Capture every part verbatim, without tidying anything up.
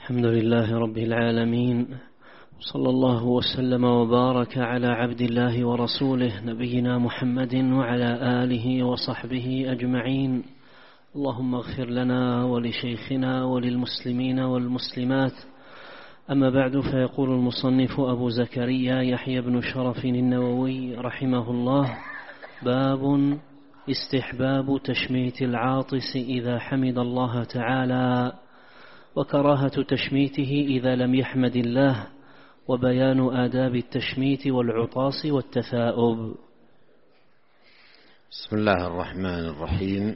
الحمد لله رب العالمين، صلى الله وسلم وبارك على عبد الله ورسوله نبينا محمد وعلى آله وصحبه أجمعين. اللهم اغفر لنا ولشيخنا وللمسلمين والمسلمات. أما بعد، فيقول المصنف أبو زكريا يحيى بن شرف النووي رحمه الله: باب استحباب تشميت العاطس إذا حمد الله تعالى، وكراهة تشميته إذا لم يحمد الله، وبيان آداب التشميت والعطاس والتثاؤب. بسم الله الرحمن الرحيم.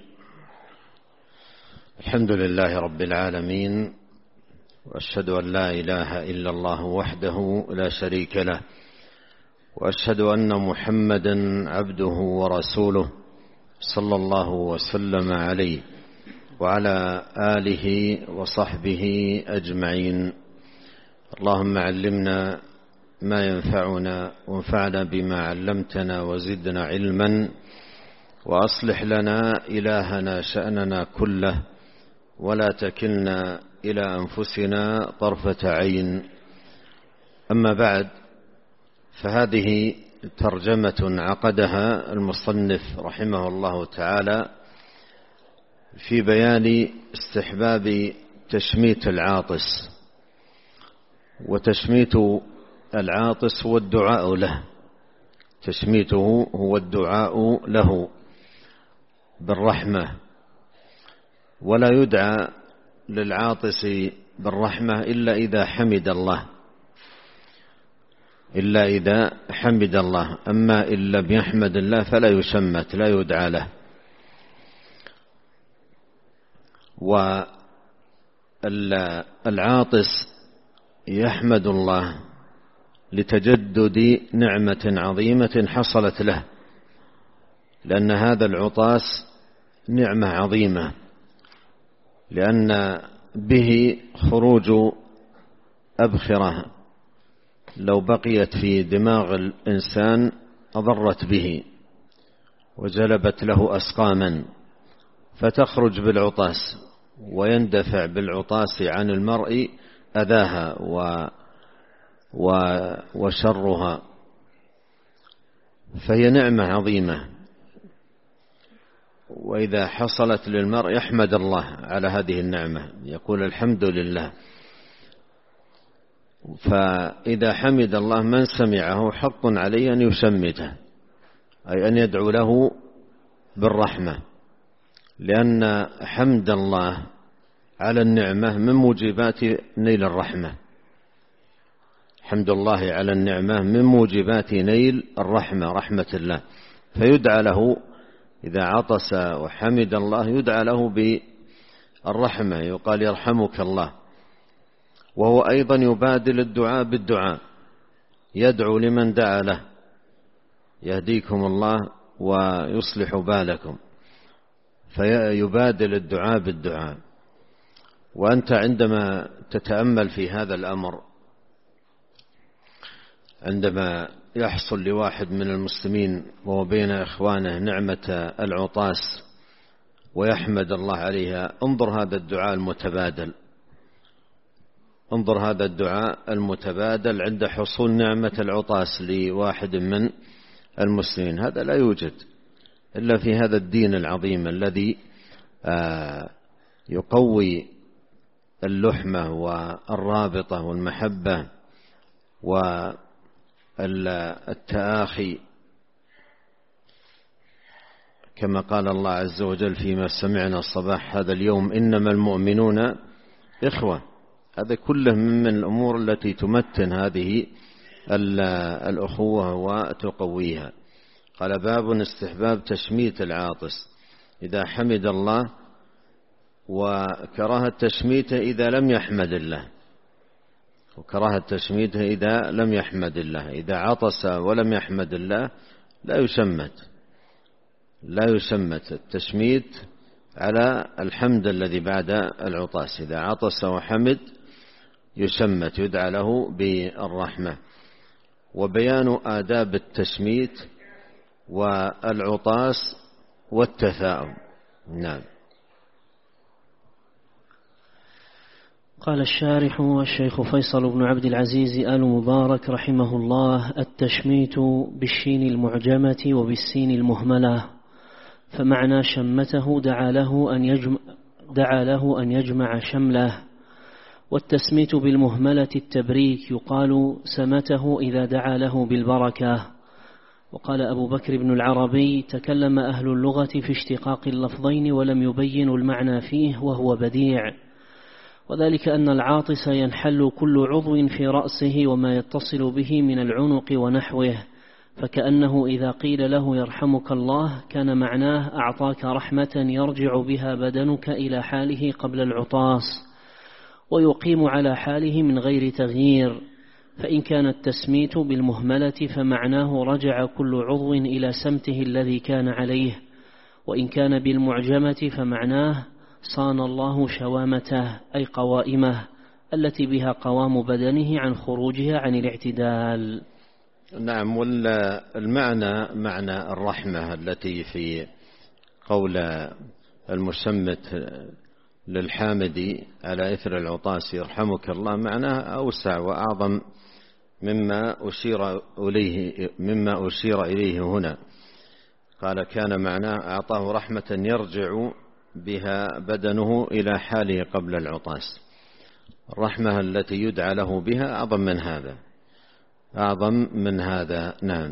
الحمد لله رب العالمين، وأشهد أن لا إله إلا الله وحده لا شريك له، وأشهد أن محمدا عبده ورسوله صلى الله وسلم عليه وعلى آله وصحبه أجمعين. اللهم علمنا ما ينفعنا، وانفعنا بما علمتنا، وزدنا علما، وأصلح لنا إلهنا شأننا كله، ولا تكلنا إلى أنفسنا طرفة عين. أما بعد، فهذه ترجمة عقدها المصنف رحمه الله تعالى في بيان استحباب تشميت العاطس. وتشميت العاطس هو الدعاء له، تشميته هو الدعاء له بالرحمة، ولا يدعى للعاطس بالرحمة إلا إذا حمد الله، إلا إذا حمد الله. أما إن لم يحمد الله فلا يشمت، لا يدعى له. والعاطس يحمد الله لتجدد نعمة عظيمة حصلت له، لأن هذا العطاس نعمة عظيمة، لأن به خروج أبخرة لو بقيت في دماغ الإنسان أضرت به وجلبت له أسقاما، فتخرج بالعطاس، ويندفع بالعطاس عن المرء أذاها و وشرها، فهي نعمة عظيمة. وإذا حصلت للمرء يحمد الله على هذه النعمة، يقول الحمد لله. فإذا حمد الله من سمعه حق عليه أن يشمته، أي أن يدعو له بالرحمة، لأن حمد الله على النعمة من موجبات نيل الرحمة. حمد الله على النعمة من موجبات نيل الرحمة، رحمة الله. فيدعى له إذا عطس وحمد الله، يدعى له بالرحمة، يقال يرحمك الله. وهو أيضا يبادل الدعاء بالدعاء، يدعو لمن دعا له: يهديكم الله ويصلح بالكم. فيبادل الدعاء بالدعاء. وأنت عندما تتأمل في هذا الأمر، عندما يحصل لواحد من المسلمين وهو بين إخوانه نعمة العطاس ويحمد الله عليها، انظر هذا الدعاء المتبادل، انظر هذا الدعاء المتبادل عند حصول نعمة العطاس لواحد من المسلمين. هذا لا يوجد إلا في هذا الدين العظيم الذي يقوي اللحمة والرابطة والمحبة والتآخي، كما قال الله عز وجل فيما سمعنا الصباح هذا اليوم: إنما المؤمنون إخوة. هذا كله من الأمور التي تمتن هذه الأخوة وتقويها. قال: باب استحباب تشميت العاطس إذا حمد الله، وكراهة تشميته إذا لم يحمد الله، وكراهة تشميته إذا لم يحمد الله. إذا عطس ولم يحمد الله لا يشمت، لا يشمت. التشميت على الحمد الذي بعد العطاس. إذا عطس وحمد يشمت، يدعى له بالرحمة. وبيان آداب التشميت والعطاس والتثاؤب. نعم. قال الشارح الشيخ فيصل بن عبد العزيز آل مبارك رحمه الله: التشميت بالشين المعجمة وبالسين المهملة، فمعنى شمته دعا له أن يجمع, دعا له أن يجمع شمله. والتسميت بالمهملة التبريك، يقال سمته إذا دعا له بالبركة. وقال أبو بكر بن العربي: تكلم أهل اللغة في اشتقاق اللفظين ولم يبينوا المعنى فيه، وهو بديع، وذلك أن العاطس ينحل كل عضو في رأسه وما يتصل به من العنق ونحوه، فكأنه إذا قيل له يرحمك الله كان معناه أعطاك رحمة يرجع بها بدنك إلى حاله قبل العطاس ويقيم على حاله من غير تغيير. فإن كان التسميت بالمهملة فمعناه رجع كل عضو إلى سمته الذي كان عليه، وإن كان بالمعجمة فمعناه صان الله شوامته، أي قوائمه التي بها قوام بدنه عن خروجها عن الاعتدال. نعم. والمعنى معنى الرحمة التي في قول المشمت للحامد على إثر العطاس يرحمك الله معناه أوسع وأعظم مما أشير إليه مما أشير إليه هنا. قال كان معناه أعطاه رحمة يرجع بها بدنه إلى حاله قبل العطاس. الرحمة التي يدعى له بها أعظم من هذا أعظم من هذا نعم.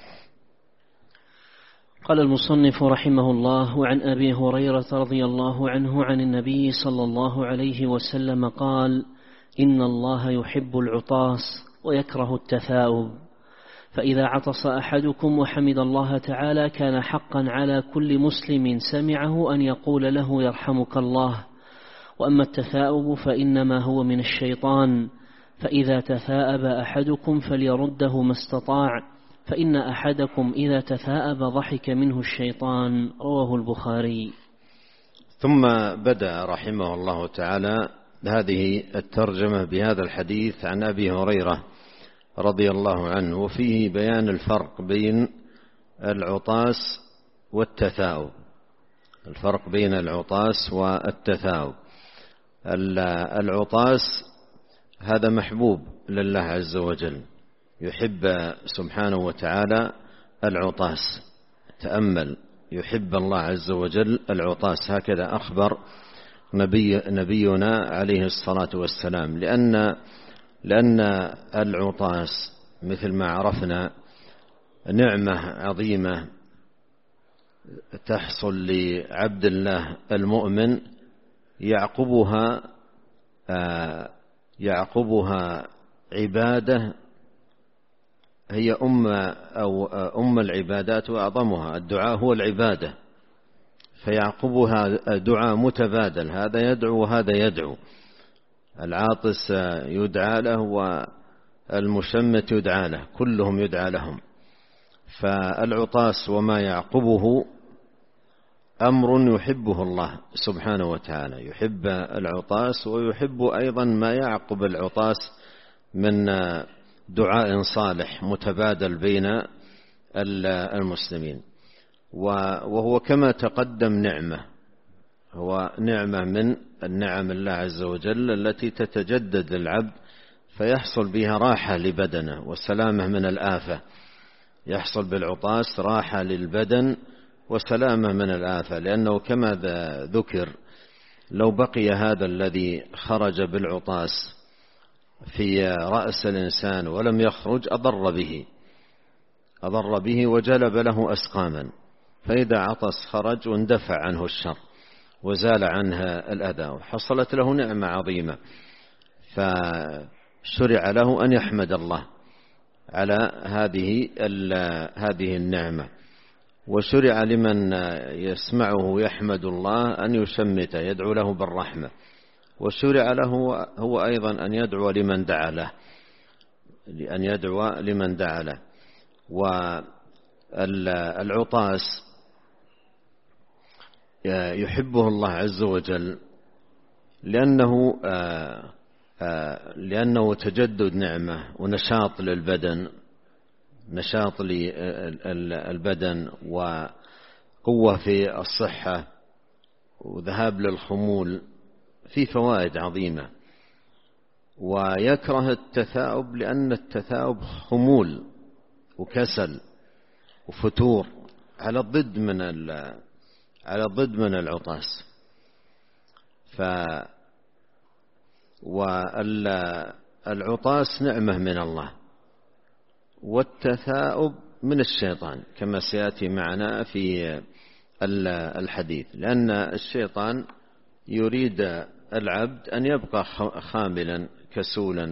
قال المصنف رحمه الله: وعن أبي هريرة رضي الله عنه عن النبي صلى الله عليه وسلم قال: إن الله يحب العطاس ويكره التثاؤب، فإذا عطس أحدكم وحمد الله تعالى كان حقا على كل مسلم سمعه أن يقول له يرحمك الله. وأما التثاؤب فإنما هو من الشيطان، فإذا تثاءب أحدكم فليرده ما استطاع، فإن أحدكم إذا تثاءب ضحك منه الشيطان. رواه البخاري. ثم بدأ رحمه الله تعالى هذه الترجمة بهذا الحديث عن أبي هريرة رضي الله عنه، وفيه بيان الفرق بين العطاس والتثاؤب الفرق بين العطاس والتثاؤب. العطاس هذا محبوب لله عز وجل، يحب سبحانه وتعالى العطاس. تأمل، يحب الله عز وجل العطاس، هكذا أخبر نبي نبينا عليه الصلاة والسلام، لأن لأن العطاس مثل ما عرفنا نعمة عظيمة تحصل لعبد الله المؤمن يعقبها يعقبها عبادة هي أم أو أم العبادات وأعظمها. الدعاء هو العبادة، فيعقبها دعاء متبادل، هذا يدعو وهذا يدعو. العاطس يدعى له والمشمت يدعى له، كلهم يدعى لهم. فالعطاس وما يعقبه أمر يحبه الله سبحانه وتعالى، يحب العطاس ويحب أيضا ما يعقب العطاس من دعاء صالح متبادل بين المسلمين. وهو كما تقدم نعمة، هو نعمة من النعم الله عز وجل التي تتجدد للعبد فيحصل بها راحة لبدنه وسلامة من الآفة. يحصل بالعطاس راحة للبدن وسلامة من الآفة، لأنه كما ذكر لو بقي هذا الذي خرج بالعطاس في رأس الإنسان ولم يخرج أضر به أضر به وجلب له أسقاما، فإذا عطس خرج واندفع عنه الشر وزال عنها الأذى وحصلت له نعمة عظيمة. فشرع له أن يحمد الله على هذه هذه النعمة، وشرع لمن يسمعه يحمد الله أن يشمت يدعو له بالرحمة، وشرع له هو أيضا أن يدعو لمن دعا له أن يدعو لمن دعا له. والعطاس يحبه الله عز وجل لأنه لأنه تجدد نعمة ونشاط للبدن، نشاط للبدن وقوة في الصحة وذهاب للخمول، في فوائد عظيمة. ويكره التثاؤب لأن التثاؤب خمول وكسل وفتور على الضد من على الضد من العطاس. ف والعطاس نعمة من الله، والتثاؤب من الشيطان كما سيأتي معنا في الحديث، لأن الشيطان يريد العبد أن يبقى خاملا كسولا.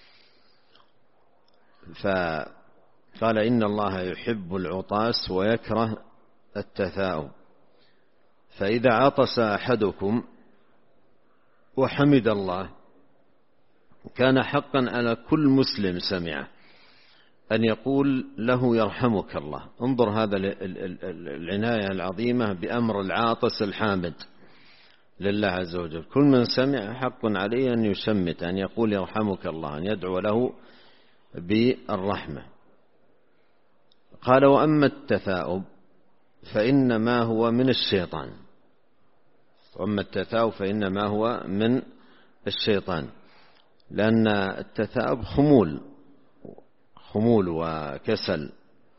فقال إن الله يحب العطاس ويكره التثاؤب. فإذا عطس أحدكم وحمد الله كان حقا على كل مسلم سمعه أن يقول له يرحمك الله. انظر هذا العناية العظيمة بأمر العاطس الحامد لله عز وجل. كل من سمع حق عليه أن يشمت، أن يقول يرحمك الله، أن يدعو له بالرحمة. قال وأما التثاؤب فإنما هو من الشيطان. وأما التثاؤب فإنما هو من الشيطان، لأن التثاؤب خمول خمول وكسل،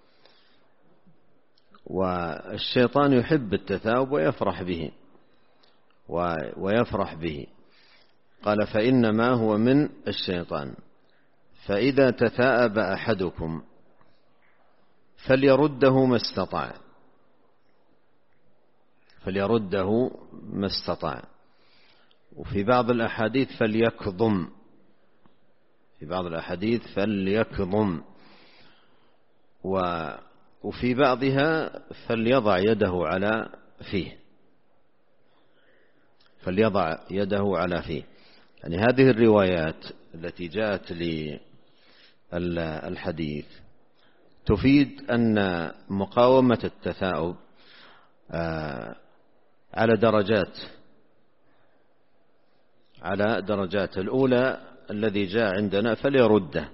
والشيطان يحب التثاؤب ويفرح به ويفرح به. قال فإنما هو من الشيطان. فإذا تثاءب أحدكم فليرده ما استطاع فليرده ما استطاع وفي بعض الأحاديث فليكظم في بعض الأحاديث فليكظم وفي بعضها فليضع يده على فيه فليضع يده على فيه. يعني هذه الروايات التي جاءت للحديث تفيد أن مقاومة التثاؤب على درجات على درجات. الأولى الذي جاء عندنا فليرده،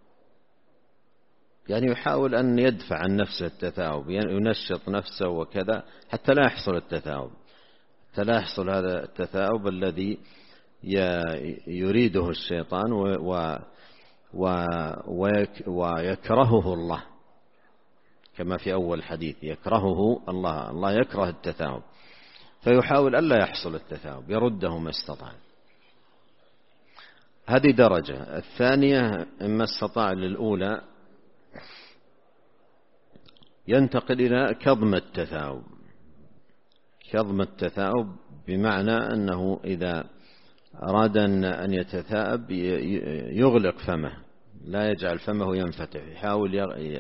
يعني يحاول أن يدفع عن نفسه التثاؤب، ينشط نفسه وكذا حتى لا يحصل التثاؤب حتى لا يحصل هذا التثاؤب الذي يريده الشيطان ويكرهه الله، كما في أول حديث يكرهه الله الله يكره التثاؤب، فيحاول ألا يحصل التثاؤب، يرده ما استطاع. هذه درجة. الثانية إما استطاع للأولى ينتقل إلى كظم التثاؤب. كظم التثاؤب بمعنى أنه إذا أراد أن يتثاءب يغلق فمه، لا يجعل فمه ينفتح، يحاول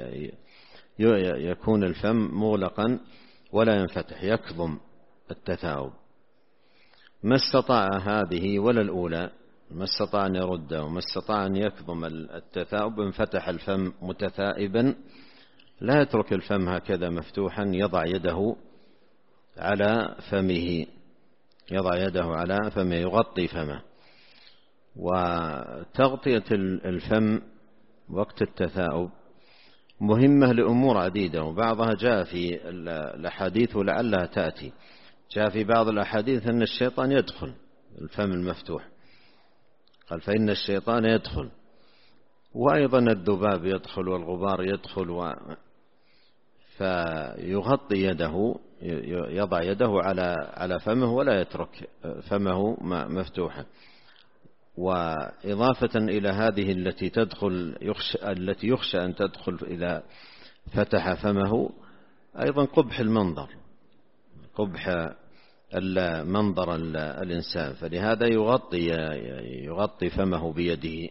يكون الفم مغلقا ولا ينفتح، يكظم التثاؤب. ما استطاع هذه ولا الأولى، ما استطاع أن يرده وما استطاع أن يكظم التثاؤب، انفتح الفم متثائبا، لا يترك الفم هكذا مفتوحا، يضع يده على فمه يضع يده على فمه يغطي فمه. وتغطية الفم وقت التثاؤب مهمة لأمور عديدة، وبعضها جاء في الأحاديث ولعلها تأتي. جاء في بعض الأحاديث أن الشيطان يدخل الفم المفتوح، قال فإن الشيطان يدخل، وأيضا الذباب يدخل والغبار يدخل و... فيغطي يده، يضع يده على على فمه ولا يترك فمه مفتوحا. وإضافة إلى هذه التي تدخل يخشى التي يخشى أن تدخل إذا فتح فمه، أيضا قبح المنظر، قبح منظر الإنسان، فلهذا يغطي يغطي فمه بيده.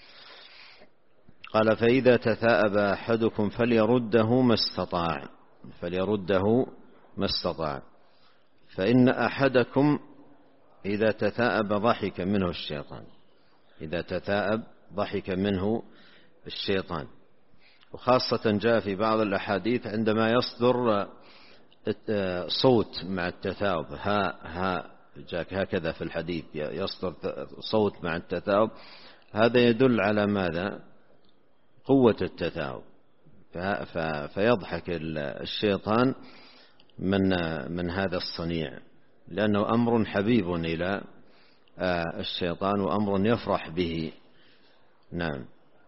قال فإذا تثاءب أحدكم فليرده ما استطاع فليرده ما استطاع فإن أحدكم إذا تثاءب ضحك منه الشيطان إذا تثاءب ضحك منه الشيطان. وخاصة جاء في بعض الأحاديث عندما يصدر صوت مع التثاؤب، ها ها جاء هكذا في الحديث، يصدر صوت مع التثاؤب، هذا يدل على ماذا؟ قوة التثاؤب. فيضحك الشيطان من من هذا الصنيع، لأنه أمر حبيب إلى الشيطان وأمر يفرح به نعم.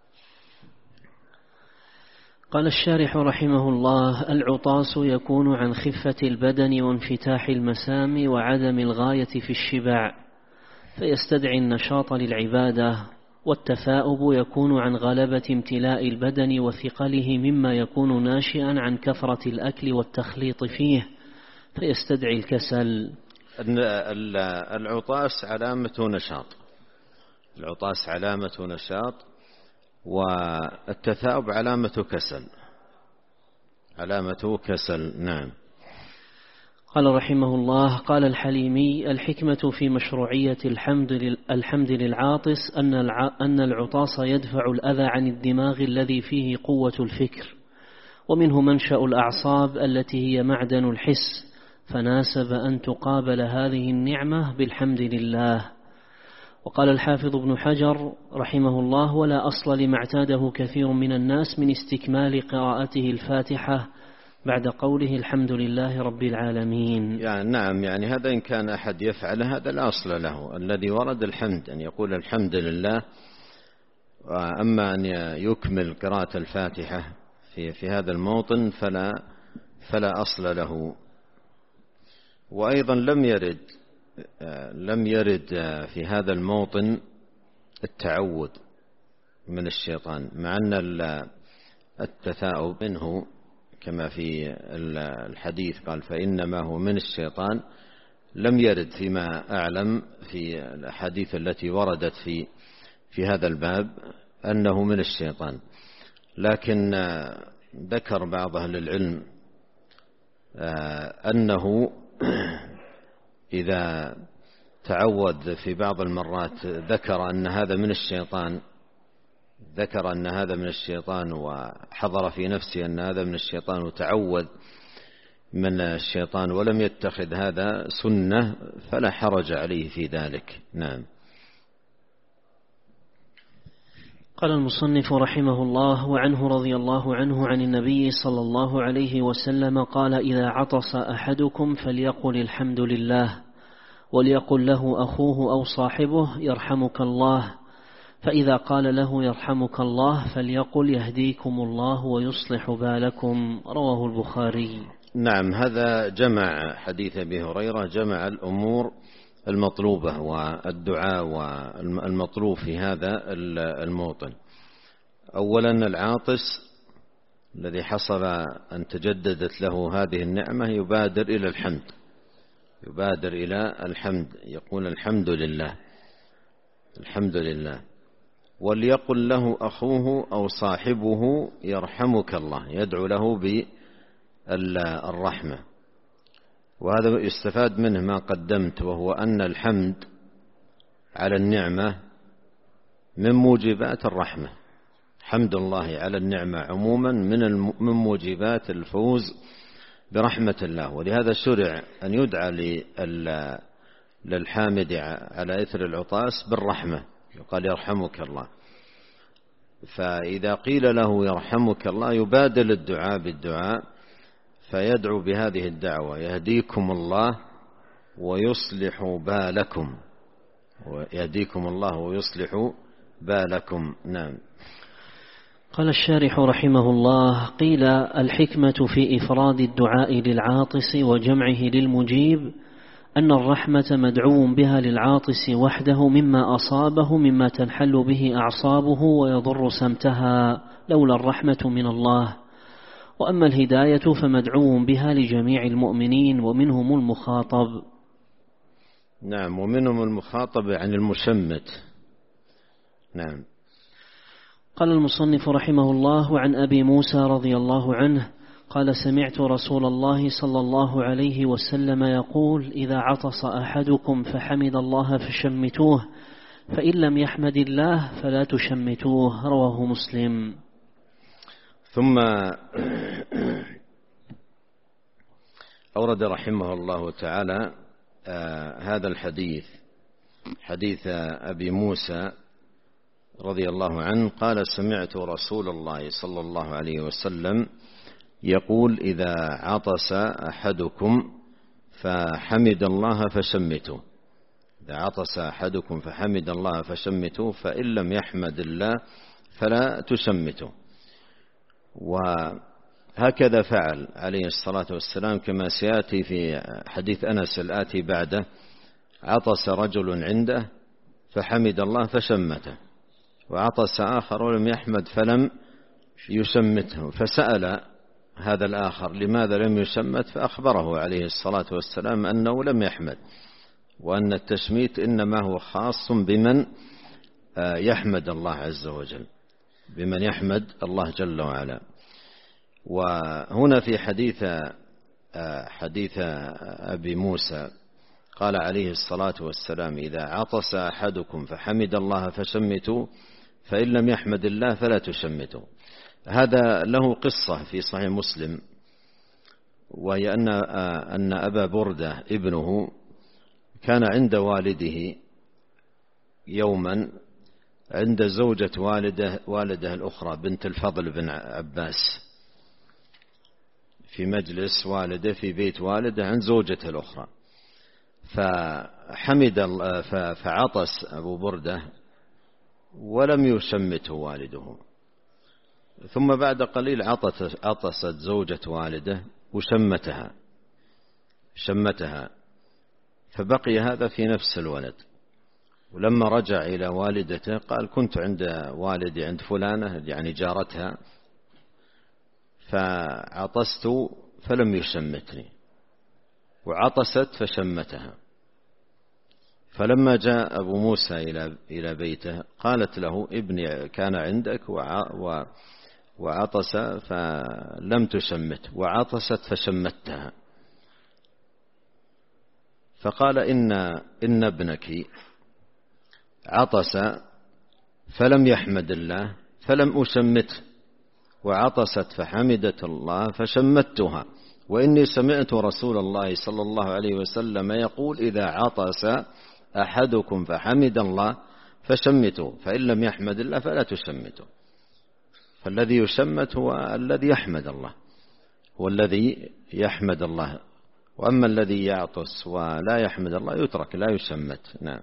قال الشارح رحمه الله: العطاس يكون عن خفة البدن وانفتاح المسام وعدم الغاية في الشبع، فيستدعي النشاط للعبادة. والتثاؤب يكون عن غلبة امتلاء البدن وثقله مما يكون ناشئا عن كثرة الأكل والتخليط فيه، فيستدعي الكسل. العطاس علامة نشاط، العطاس علامة نشاط، والتثاؤب علامة كسل، علامة كسل. نعم. قال رحمه الله: قال الحليمي: الحكمة في مشروعية الحمد الحمد للعاطس أن العطاس يدفع الأذى عن الدماغ الذي فيه قوة الفكر، ومنه منشأ الأعصاب التي هي معدن الحس، فناسب أن تقابل هذه النعمة بالحمد لله. وقال الحافظ ابن حجر رحمه الله: ولا أصل لما اعتاده كثير من الناس من استكمال قراءته الفاتحة بعد قوله الحمد لله رب العالمين. يعني نعم، يعني هذا إن كان أحد يفعل هذا لا أصل له. الذي ورد الحمد أن يقول الحمد لله، أما أن يكمل قراءة الفاتحة في في هذا الموطن فلا فلا أصل له. وأيضا لم يرد لم يرد في هذا الموطن التعوذ من الشيطان، مع أن التثاؤب منه كما في الحديث قال فإنما هو من الشيطان. لم يرد فيما أعلم في الأحاديث التي وردت في في هذا الباب أنه من الشيطان، لكن ذكر بعض أهل العلم أنه إذا تعوذ في بعض المرات ذكر أن هذا من الشيطان ذكر أن هذا من الشيطان وحضر في نفسه أن هذا من الشيطان وتعوذ من الشيطان ولم يتخذ هذا سنة فلا حرج عليه في ذلك. نعم. قال المصنف رحمه الله: وعنه رضي الله عنه عن النبي صلى الله عليه وسلم قال: إذا عطس أحدكم فليقل الحمد لله، وليقل له أخوه أو صاحبه يرحمك الله، فإذا قال له يرحمك الله فليقل يهديكم الله ويصلح بالكم. رواه البخاري. نعم. هذا جمع حديث أبي هريرة، جمع الأمور المطلوبة والدعاء والمطلوب في هذا الموطن. أولا العاطس الذي حصل أن تجددت له هذه النعمة يبادر إلى الحمد، يبادر إلى الحمد، يقول الحمد لله الحمد لله. وليقل له أخوه أو صاحبه يرحمك الله، يدعو له بالرحمة. وهذا يستفاد منه ما قدمت، وهو أن الحمد على النعمة من موجبات الرحمة. حمد الله على النعمة عموما من موجبات الفوز برحمة الله، ولهذا شرع أن يدعى للحامد على إثر العطاس بالرحمة، يقال يرحمك الله. فإذا قيل له يرحمك الله يبادل الدعاء بالدعاء، فيدعو بهذه الدعوة: يهديكم الله ويصلح بالكم، ويهديكم الله ويصلح بالكم. نعم. قال الشارح رحمه الله: قيل الحكمة في إفراد الدعاء للعاطس وجمعه للمجيب أن الرحمة مدعو بها للعاطس وحده مما أصابه مما تنحل به أعصابه ويضر سمتها لولا الرحمة من الله. وأما الهداية فمدعو بها لجميع المؤمنين ومنهم المخاطب. نعم. ومنهم المخاطب عن المشمت. نعم. قال المصنف رحمه الله: عن أبي موسى رضي الله عنه قال: سمعت رسول الله صلى الله عليه وسلم يقول: إذا عطس أحدكم فحمد الله فشمتوه، فإن لم يحمد الله فلا تشمتوه. رواه مسلم. ثم أورد رحمه الله تعالى آه هذا الحديث، حديث أبي موسى رضي الله عنه قال: سمعت رسول الله صلى الله عليه وسلم يقول: إذا عطس أحدكم فحمد الله فشمتوه. إذا عطس أحدكم فحمد الله فشمتوه، فإن لم يحمد الله فلا تشمتوا. وهكذا فعل عليه الصلاة والسلام كما سيأتي في حديث أنس الآتي بعده. عطس رجل عنده فحمد الله فشمته، وعطس آخر ولم يحمد فلم يشمته، فسأل هذا الآخر لماذا لم يشمت، فأخبره عليه الصلاة والسلام أنه لم يحمد، وأن التشميت إنما هو خاص بمن يحمد الله عز وجل، بمن يحمد الله جل وعلا. وهنا في حديث حديث أبي موسى قال عليه الصلاة والسلام: إذا عطس أحدكم فحمد الله فشمتوا، فإن لم يحمد الله فلا تشمتوا. هذا له قصة في صحيح مسلم، وهي أن أن أبا بردة ابنه كان عند والده يوما عند زوجة والده والده الأخرى بنت الفضل بن عباس، في مجلس والده في بيت والده عند زوجته الأخرى، فحمد فعطس أبو بردة ولم يشمته والده، ثم بعد قليل عطست زوجة والده وشمتها شمتها فبقي هذا في نفس الولد. ولما رجع إلى والدته قال: كنت عند والدي عند فلانة يعني جارتها، فعطست فلم يشمتني، وعطست فشمتها. فلما جاء أبو موسى إلى إلى بيته قالت له: ابني كان عندك وعطس فلم تشمت، وعطست فشمتها. فقال: إن إن ابنك عطس فلم يحمد الله فلم أشمته، وعطست فحمدت الله فشمتها، وإني سمعت رسول الله صلى الله عليه وسلم يقول: إذا عطس أحدكم فحمد الله فشمتوا، فإن لم يحمد الله فلا تشمتوا. فالذي يشمت هو الذي يحمد الله، هو الذي يحمد الله، وأما الذي يعطس ولا يحمد الله يترك لا يشمت. نعم.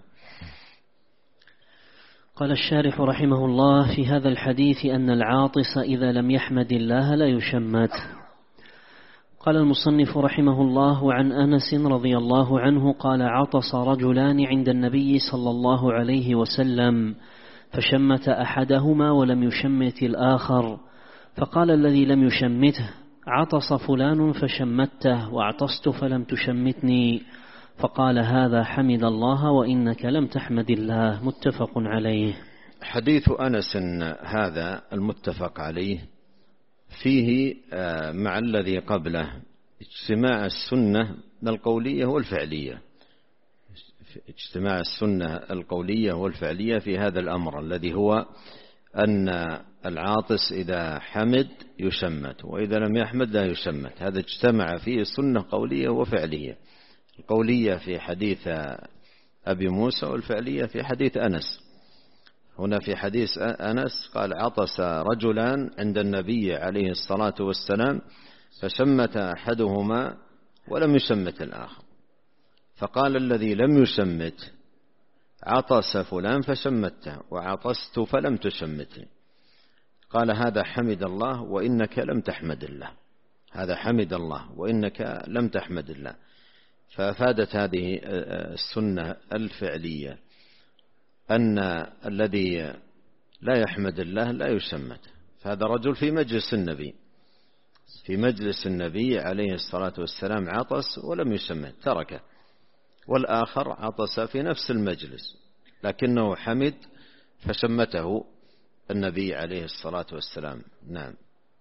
قال الشارح رحمه الله: في هذا الحديث أن العاطس إذا لم يحمد الله لا يشمت. قال المصنف رحمه الله: عن أنس رضي الله عنه قال: عطس رجلان عند النبي صلى الله عليه وسلم فشمت أحدهما ولم يشمت الآخر، فقال الذي لم يشمته: عطس فلان فشمته، وعطست فلم تشمتني، فقال: هذا حمد الله وإنك لم تحمد الله. متفق عليه. حديث أنس هذا المتفق عليه فيه مع الذي قبله اجتماع السنة القولية والفعلية، اجتماع السنة القولية والفعلية في هذا الأمر الذي هو أن العاطس إذا حمد يشمت، وإذا لم يحمد لا يشمت. هذا اجتمع فيه سنة قولية وفعلية، القولية في حديث أبي موسى والفعلية في حديث أنس. هنا في حديث أنس قال: عطس رجلان عند النبي عليه الصلاة والسلام فشمت أحدهما ولم يشمت الآخر، فقال الذي لم يشمت: عطس فلان فشمته، وعطست فلم تشمتني. قال: هذا حمد الله وإنك لم تحمد الله، هذا حمد الله وإنك لم تحمد الله. فأفادت هذه السنة الفعلية أن الذي لا يحمد الله لا يشمت. فهذا رجل في مجلس النبي في مجلس النبي عليه الصلاة والسلام عطس ولم يشمت، تركه، والآخر عطس في نفس المجلس لكنه حمد فشمته النبي عليه الصلاة والسلام. نعم.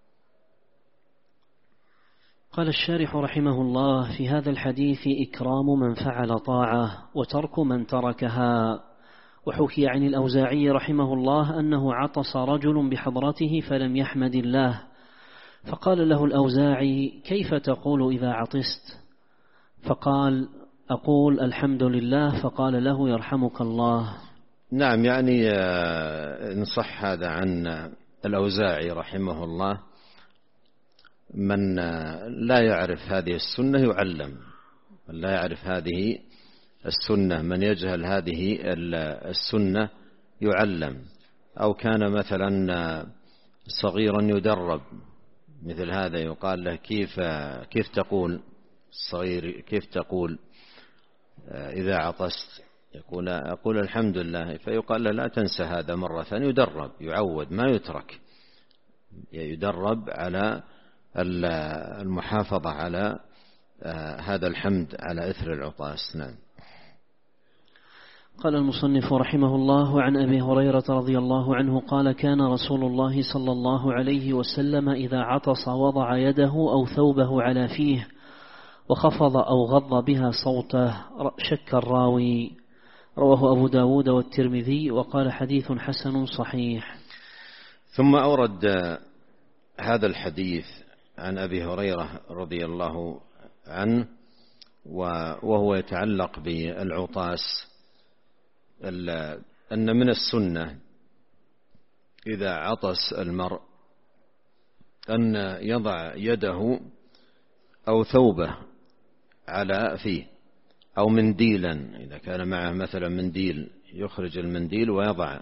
قال الشارح رحمه الله: في هذا الحديث إكرام من فعل طاعة وترك من تركها. وحكي عن الأوزاعي رحمه الله أنه عطس رجل بحضرته فلم يحمد الله، فقال له الأوزاعي: كيف تقول إذا عطست؟ فقال: أقول الحمد لله. فقال له: يرحمك الله. نعم، يعني إن صح هذا عن الأوزاعي رحمه الله، من لا يعرف هذه السنة يعلم، من لا يعرف هذه السنة من يجهل هذه السنة يعلم، أو كان مثلا صغيرا يدرب مثل هذا، يقال له كيف كيف تقول الصغير كيف تقول إذا عطست، يقول أقول الحمد لله، فيقال له لا تنسى هذا مرة ثانية، يدرب يعود ما يترك، يدرب على المحافظة على هذا الحمد على إثر العطاس. نعم. قال المصنف رحمه الله: عن أبي هريرة رضي الله عنه قال: كان رسول الله صلى الله عليه وسلم إذا عطس وضع يده أو ثوبه على فيه وخفض أو غض بها صوته، شك الراوي. رواه أبو داود والترمذي وقال حديث حسن صحيح. ثم أورد هذا الحديث عن أبي هريرة رضي الله عنه وهو يتعلق بالعطاس، أن من السنة إذا عطس المرء أن يضع يده أو ثوبه على فيه أو منديلا، إذا كان معه مثلا منديل يخرج المنديل ويضع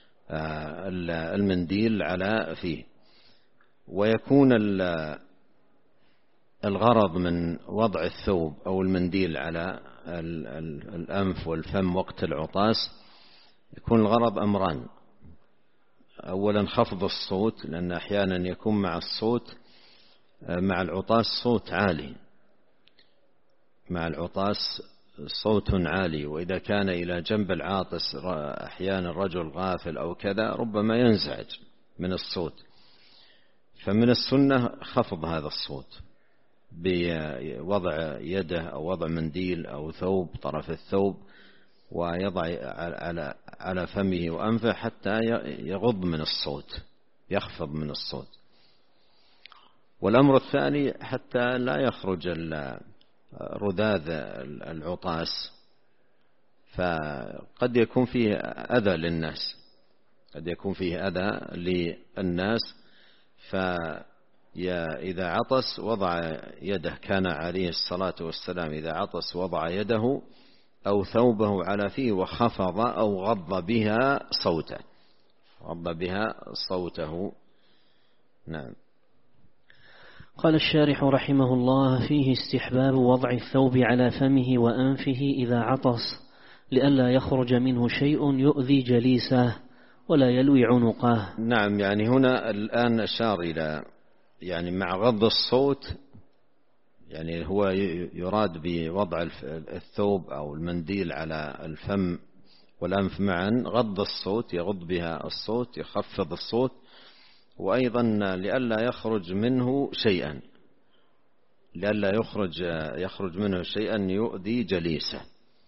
المنديل على فيه، ويكون الغرض من وضع الثوب أو المنديل على الأنف والفم وقت العطاس يكون الغرض أمران: أولا خفض الصوت، لأن أحيانا يكون مع الصوت مع العطاس صوت عالي، مع العطاس صوت عالي، وإذا كان إلى جنب العاطس أحيانا الرجل غافل أو كذا ربما ينزعج من الصوت، فمن السنة خفض هذا الصوت بوضع يده أو وضع منديل أو ثوب طرف الثوب ويضع على على فمه وأنفه حتى يغض من الصوت، يخفض من الصوت. والأمر الثاني حتى لا يخرج رذاذ العطاس، فقد يكون فيه أذى للناس، قد يكون فيه أذى للناس، فإذا عطس وضع يده، كان عليه الصلاة والسلام إذا عطس وضع يده أو ثوبه على فيه وخفض أو غض بها صوته، غض بها صوته. نعم. قال الشارح رحمه الله: فيه استحباب وضع الثوب على فمه وأنفه إذا عطس لئلا يخرج منه شيء يؤذي جليسه ولا يلوي عنقه. نعم، يعني هنا الآن أشار إلى يعني مع غض الصوت، يعني هو يراد بوضع الثوب أو المنديل على الفم والأنف معا غض الصوت، يغض بها الصوت، يخفض الصوت، وأيضا لئلا يخرج منه شيئا، لئلا يخرج يخرج منه شيئا يؤذي جليسه.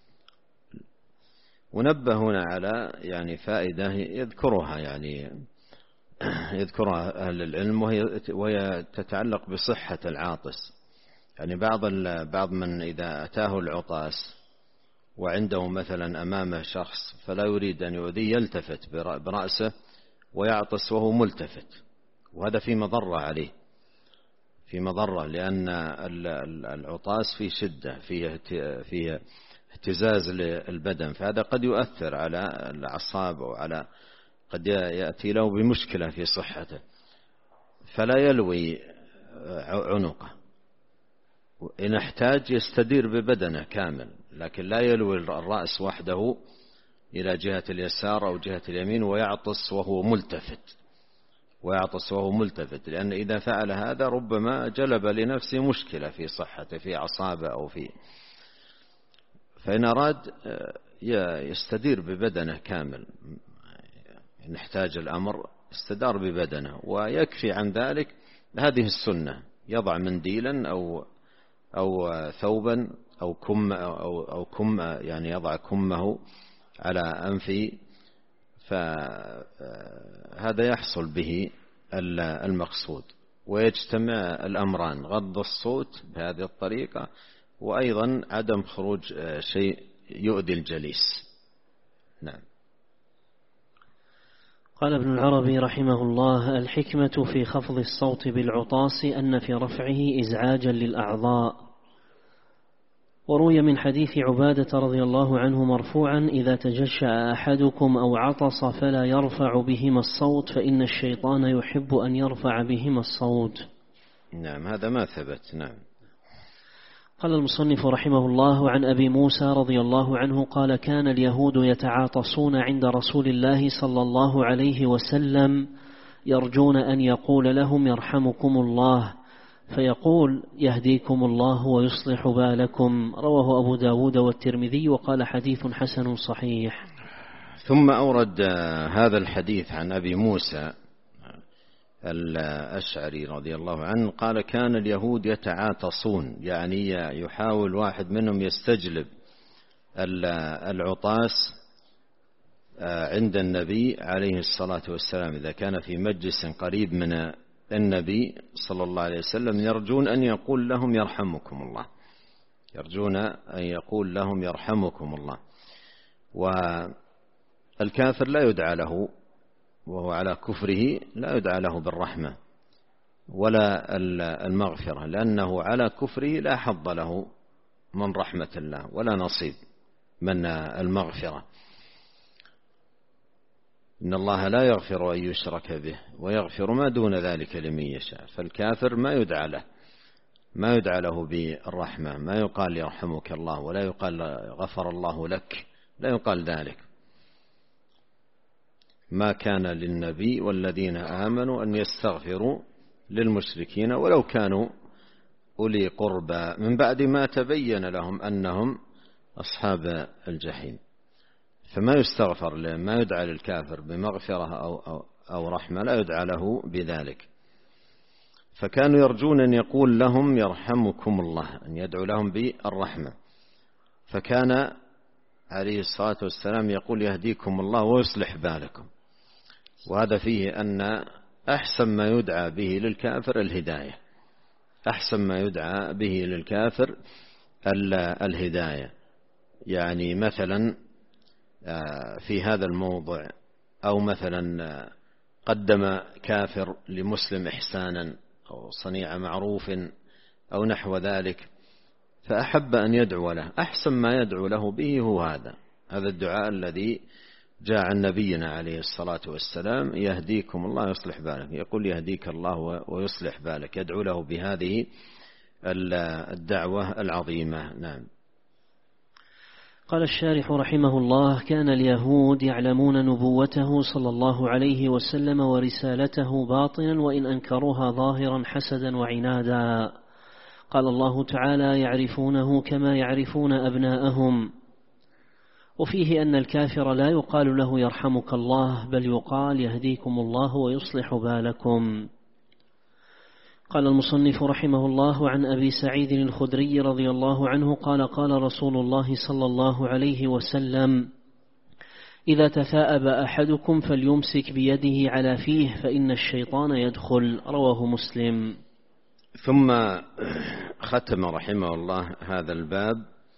ونبه هنا على يعني فائدة يذكرها يعني يذكرها أهل العلم، وهي وهي تتعلق بصحة العاطس. يعني بعض بعض من إذا أتاه العطاس وعنده مثلا أمامه شخص فلا يريد أن يؤذيه يلتفت برأسه ويعطس وهو ملتفت، وهذا في مضرة عليه، في مضرة، لأن العطاس فيه شدة، فيه فيه اهتزاز للبدن، فهذا قد يؤثر على الأعصاب وعلى قد يأتي له بمشكلة في صحته، فلا يلوي عنقه، إن احتاج يستدير ببدنه كامل، لكن لا يلوي الرأس وحده إلى جهة اليسار أو جهة اليمين ويعطس وهو ملتفت ويعطس وهو ملتفت، لأن إذا فعل هذا ربما جلب لنفسه مشكلة في صحته في أعصابه أو في، فإن أراد يستدير ببدنه كامل، نحتاج الأمر استدار ببدنه، ويكفي عن ذلك هذه السنة، يضع منديلا أو أو ثوبا أو كم أو أو كم يعني يضع كمه على أنفه، فهذا يحصل به المقصود، ويجتمع الأمران: غض الصوت بهذه الطريقة، وأيضا عدم خروج شيء يؤذي الجليس. نعم. قال ابن العربي رحمه الله: الحكمة في خفض الصوت بالعطاس أن في رفعه إزعاجا للأعضاء، وروي من حديث عبادة رضي الله عنه مرفوعا: إذا تجشأ أحدكم أو عطس فلا يرفع بهما الصوت فإن الشيطان يحب أن يرفع بهما الصوت. نعم، هذا ما ثبت. نعم. قال المصنف رحمه الله: عن أبي موسى رضي الله عنه قال: كان اليهود يتعاطسون عند رسول الله صلى الله عليه وسلم يرجون أن يقول لهم يرحمكم الله، فيقول يهديكم الله ويصلح بالكم. رواه أبو داود والترمذي وقال حديث حسن صحيح. ثم أورد هذا الحديث عن أبي موسى الأشعري رضي الله عنه قال: كان اليهود يتعاطسون، يعني يحاول واحد منهم يستجلب العطاس عند النبي عليه الصلاة والسلام إذا كان في مجلس قريب من النبي صلى الله عليه وسلم، يرجون أن يقول لهم يرحمكم الله، يرجون أن يقول لهم يرحمكم الله. والكافر لا يدعى له وهو على كفره، لا يدعى له بالرحمة ولا المغفرة، لأنه على كفره لا حظ له من رحمة الله ولا نصيب من المغفرة. إن الله لا يغفر أن يشرك به ويغفر ما دون ذلك لمن يشاء. فالكافر ما يدعى له ما يدعى له بالرحمة، ما يقال يرحمك الله ولا يقال غفر الله لك، لا يقال ذلك. ما كان للنبي والذين آمنوا أن يستغفروا للمشركين ولو كانوا أولي قربى من بعد ما تبين لهم أنهم أصحاب الجحيم. فما يستغفر له، ما يدعى للكافر بمغفرة أو, أو, أو رحمة، لا يدعى له بذلك. فكانوا يرجون أن يقول لهم يرحمكم الله، أن يدعو لهم بالرحمة. فكان عليه الصلاة والسلام يقول يهديكم الله ويصلح بالكم. وهذا فيه أن أحسن ما يدعى به للكافر الهداية، أحسن ما يدعى به للكافر الهداية. يعني مثلا في هذا الموضع، أو مثلا قدم كافر لمسلم إحسانا أو صنيع معروف أو نحو ذلك، فأحب أن يدعو له، أحسن ما يدعو له به هو هذا هذا الدعاء الذي جاء عن نبينا عليه الصلاة والسلام: يهديكم الله يصلح بالك. يقول يهديك الله ويصلح بالك، يدعو له بهذه الدعوة العظيمة. نعم. قال الشارح رحمه الله: كان اليهود يعلمون نبوته صلى الله عليه وسلم ورسالته باطنا، وإن أنكروها ظاهرا حسدا وعنادا. قال الله تعالى: يعرفونه كما يعرفون أبناءهم. وفيه أن الكافر لا يقال له يرحمك الله، بل يقال يهديكم الله ويصلح بالكم. قال المصنف رحمه الله: عن أبي سعيد الخدري رضي الله عنه قال: قال رسول الله صلى الله عليه وسلم: إذا تثاءب أحدكم فليمسك بيده على فيه فإن الشيطان يدخل. رواه مسلم. ثم ختم رحمه الله هذا الباب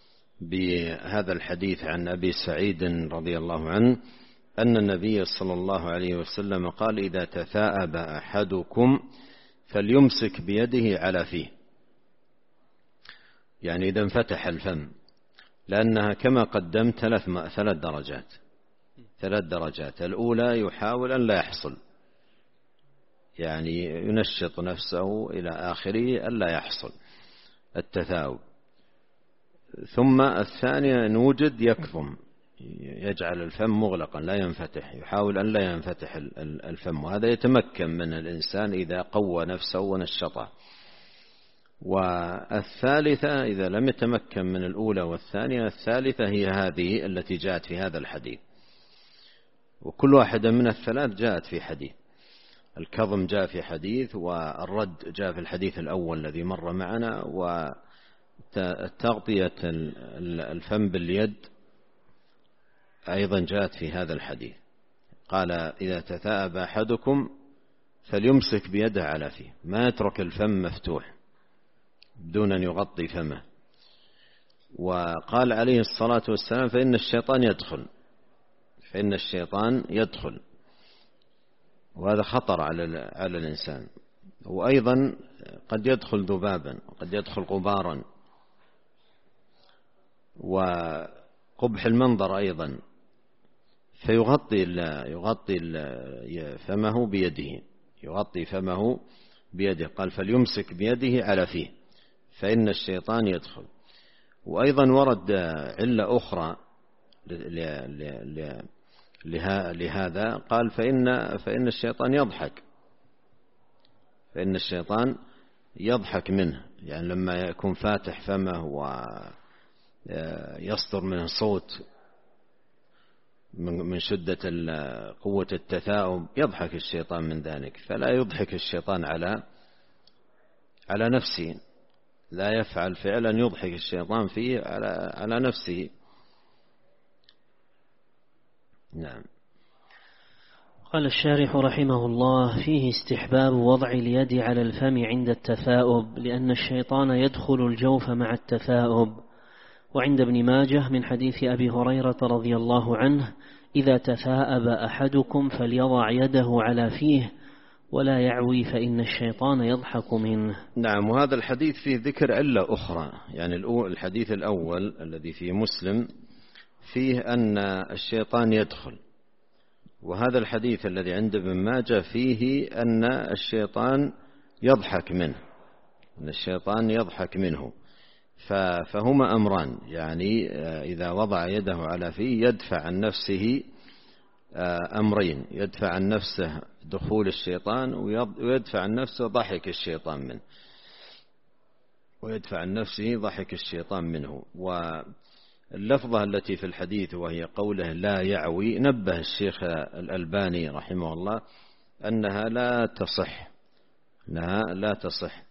بهذا الحديث عن أبي سعيد رضي الله عنه أن النبي صلى الله عليه وسلم قال: إذا تثاءب أحدكم فليمسك بيده على فيه، يعني إذا انفتح الفم، لأنها كما قدمت ثلاث ثلاث درجات ثلاث درجات الأولى يحاول أن لا يحصل، يعني ينشط نفسه إلى آخره أن لا يحصل التثاؤب. ثم الثانية إن وجد يكظم، يجعل الفم مغلقا لا ينفتح، يحاول أن لا ينفتح الفم، وهذا يتمكن من الإنسان إذا قوى نفسه ونشطه. والثالثة إذا لم يتمكن من الأولى والثانية، الثالثة هي هذه التي جاءت في هذا الحديث. وكل واحدة من الثلاث جاءت في حديث. الكظم جاء في حديث، والرد جاء في الحديث الأول الذي مر معنا، وتغطية الفم باليد أيضا جاءت في هذا الحديث. قال: إذا تثاءب أحدكم فليمسك بيده على فيه، ما يترك الفم مفتوح بدون أن يغطي فمه. وقال عليه الصلاة والسلام: فإن الشيطان يدخل فإن الشيطان يدخل وهذا خطر على على الإنسان. وأيضا قد يدخل ذبابا وقد يدخل غبارا، وقبح المنظر أيضا، فيغطي يغطي فمه بيده، يغطي فمه بيده. قال فليمسك بيده على فيه فإن الشيطان يدخل. وأيضا ورد علة أخرى لهذا، قال فإن فإن الشيطان يضحك فإن الشيطان يضحك منه، يعني لما يكون فاتح فمه ويصدر منه صوت من شدة قوة التثاؤب يضحك الشيطان من ذلك. فلا يضحك الشيطان على على نفسه، لا يفعل فعلا يضحك الشيطان فيه على على نفسه. نعم. قال الشارح رحمه الله: فيه استحباب وضع اليد على الفم عند التثاؤب، لأن الشيطان يدخل الجوف مع التثاؤب. وعند ابن ماجه من حديث أبي هريرة رضي الله عنه: إذا تثاءب أحدكم فليضع يده على فيه ولا يعوي فإن الشيطان يضحك منه. نعم. وهذا الحديث فيه ذكر علة أخرى، يعني الحديث الأول الذي في مسلم فيه أن الشيطان يدخل، وهذا الحديث الذي عند ابن ماجه فيه أن الشيطان يضحك منه أن الشيطان يضحك منه فهما أمران، يعني إذا وضع يده على فيه يدفع عن نفسه أمرين: يدفع عن نفسه دخول الشيطان، ويدفع عن نفسه ضحك الشيطان منه ويدفع عن نفسه ضحك الشيطان منه. واللفظة التي في الحديث وهي قوله لا يعوي، نبه الشيخ الألباني رحمه الله أنها لا تصح أنها لا تصح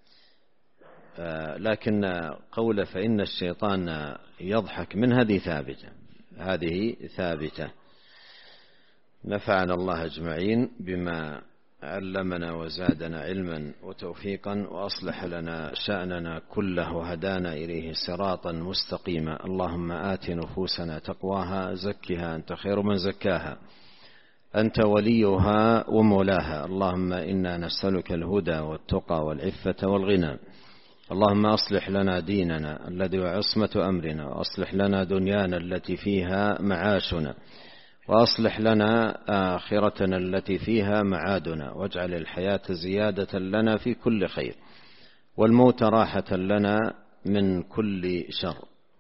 لكن قوله فإن الشيطان يضحك من هذه ثابتة هذه ثابتة. نفعنا الله أجمعين بما علمنا وزادنا علما وتوفيقا، وأصلح لنا شأننا كله وهدانا إليه صراطا مستقيما. اللهم آت نفوسنا تقواها، زكها أنت خير من زكاها، أنت وليها ومولاها. اللهم إنا نسألك الهدى والتقى والعفة والغنى. اللهم أصلح لنا ديننا الذي هو عصمة أمرنا، وأصلح لنا دنيانا التي فيها معاشنا، وأصلح لنا آخرتنا التي فيها معادنا، واجعل الحياة زيادة لنا في كل خير، والموت راحة لنا من كل شر.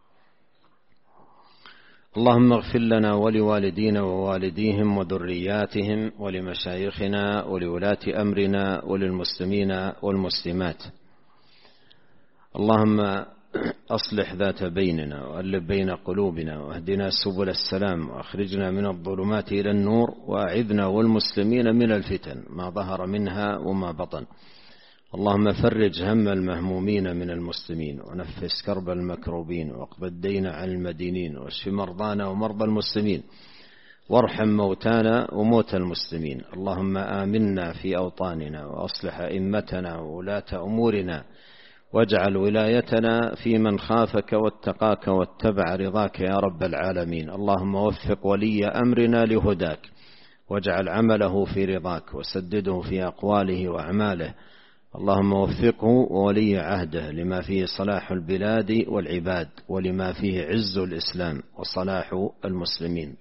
اللهم اغفر لنا ولوالدينا ووالديهم وذرياتهم ولمشايخنا ولولاة أمرنا وللمسلمين والمسلمات. اللهم أصلح ذات بيننا وألف بين قلوبنا، واهدنا سبل السلام، وأخرجنا من الظلمات إلى النور، وأعذنا والمسلمين من الفتن ما ظهر منها وما بطن. اللهم فرج هم المهمومين من المسلمين، ونفس كرب المكروبين، واقض الدين عن المدينين، واشف مرضانا ومرضى المسلمين، وارحم موتانا وموتى المسلمين. اللهم آمنا في أوطاننا، وأصلح أئمتنا وولاة أمورنا، واجعل ولايتنا في من خافك واتقاك واتبع رضاك يا رب العالمين. اللهم وفق ولي أمرنا لهداك، واجعل عمله في رضاك، وسدده في أقواله وأعماله. اللهم وفقه وولي عهده لما فيه صلاح البلاد والعباد، ولما فيه عز الإسلام وصلاح المسلمين.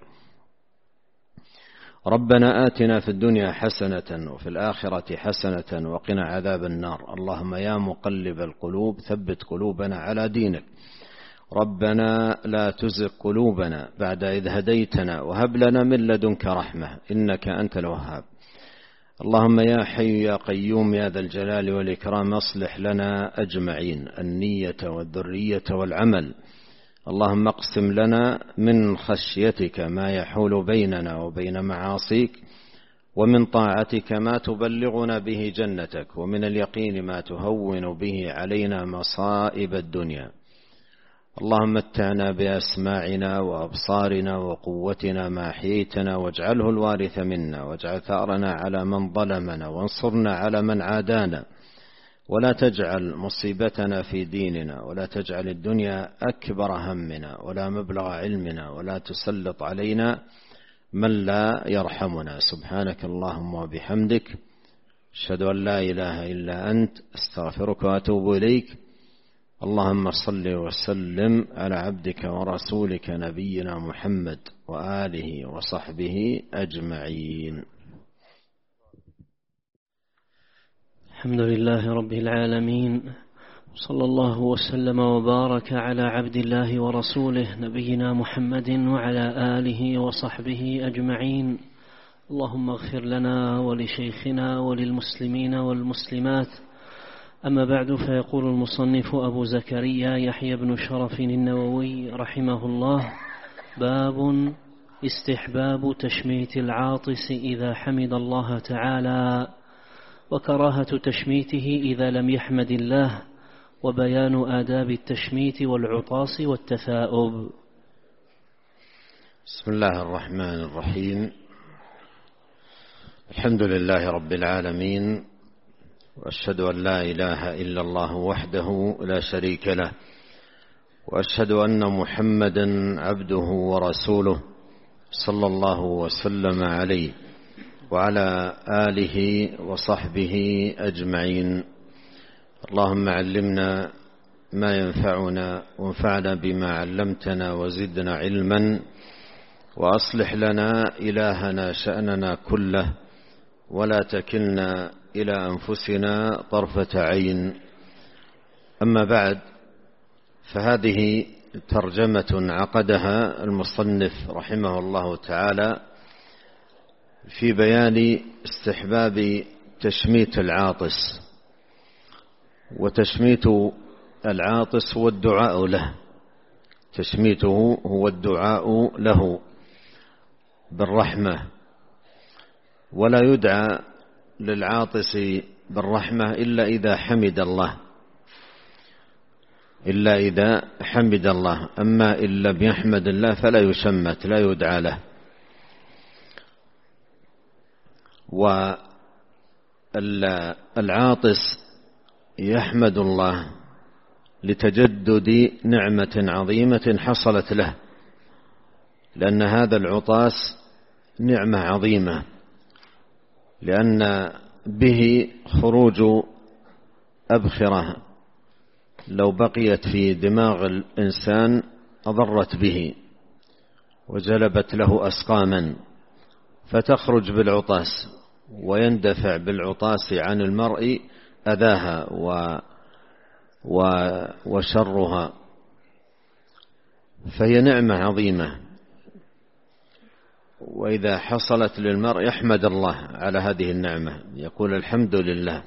ربنا آتنا في الدنيا حسنة وفي الآخرة حسنة وقنا عذاب النار. اللهم يا مقلب القلوب ثبت قلوبنا على دينك. ربنا لا تزغ قلوبنا بعد إذ هديتنا، وهب لنا من لدنك رحمة إنك أنت الوهاب. اللهم يا حي يا قيوم يا ذا الجلال والإكرام أصلح لنا أجمعين النية والذرية والعمل. اللهم اقسم لنا من خشيتك ما يحول بيننا وبين معاصيك، ومن طاعتك ما تبلغنا به جنتك، ومن اليقين ما تهون به علينا مصائب الدنيا. اللهم متعنا بأسماعنا وأبصارنا وقوتنا ما أحييتنا، واجعله الوارث منا، واجعل ثأرنا على من ظلمنا، وانصرنا على من عادانا، ولا تجعل مصيبتنا في ديننا، ولا تجعل الدنيا أكبر همنا ولا مبلغ علمنا، ولا تسلط علينا من لا يرحمنا. سبحانك اللهم وبحمدك، أشهد أن لا إله إلا أنت، أستغفرك وأتوب إليك. اللهم صل وسلم على عبدك ورسولك نبينا محمد وآله وصحبه أجمعين. الحمد لله رب العالمين، صلى الله وسلم وبارك على عبد الله ورسوله نبينا محمد وعلى آله وصحبه أجمعين. اللهم اغفر لنا ولشيخنا وللمسلمين والمسلمات. أما بعد، فيقول المصنف أبو زكريا يحيى بن شرف النووي رحمه الله: باب استحباب تشميت العاطس إذا حمد الله تعالى، وكراهة تشميته إذا لم يحمد الله، وبيان آداب التشميت والعطاس والتثاؤب. بسم الله الرحمن الرحيم. الحمد لله رب العالمين، وأشهد أن لا إله إلا الله وحده لا شريك له، وأشهد أن محمدا عبده ورسوله صلى الله وسلم عليه وعلى آله وصحبه أجمعين. اللهم علمنا ما ينفعنا وانفعنا بما علمتنا وزدنا علما، وأصلح لنا إلهنا شأننا كله، ولا تكلنا إلى أنفسنا طرفة عين. أما بعد، فهذه ترجمة عقدها المصنف رحمه الله تعالى في بيان استحباب تشميت العاطس. وتشميت العاطس هو الدعاء له، تشميته هو الدعاء له بالرحمة، ولا يدعى للعاطس بالرحمة إلا إذا حمد الله، إلا إذا حمد الله. أما إن لم يحمد الله فلا يشمت، لا يدعى له. والعاطس يحمد الله لتجدد نعمة عظيمة حصلت له، لأن هذا العطاس نعمة عظيمة، لأن به خروج أبخرة لو بقيت في دماغ الإنسان أضرت به وجلبت له أسقاما، فتخرج بالعطاس، ويندفع بالعطاس عن المرء أذاها و وشرها، فهي نعمة عظيمة. وإذا حصلت للمرء يحمد الله على هذه النعمة، يقول الحمد لله.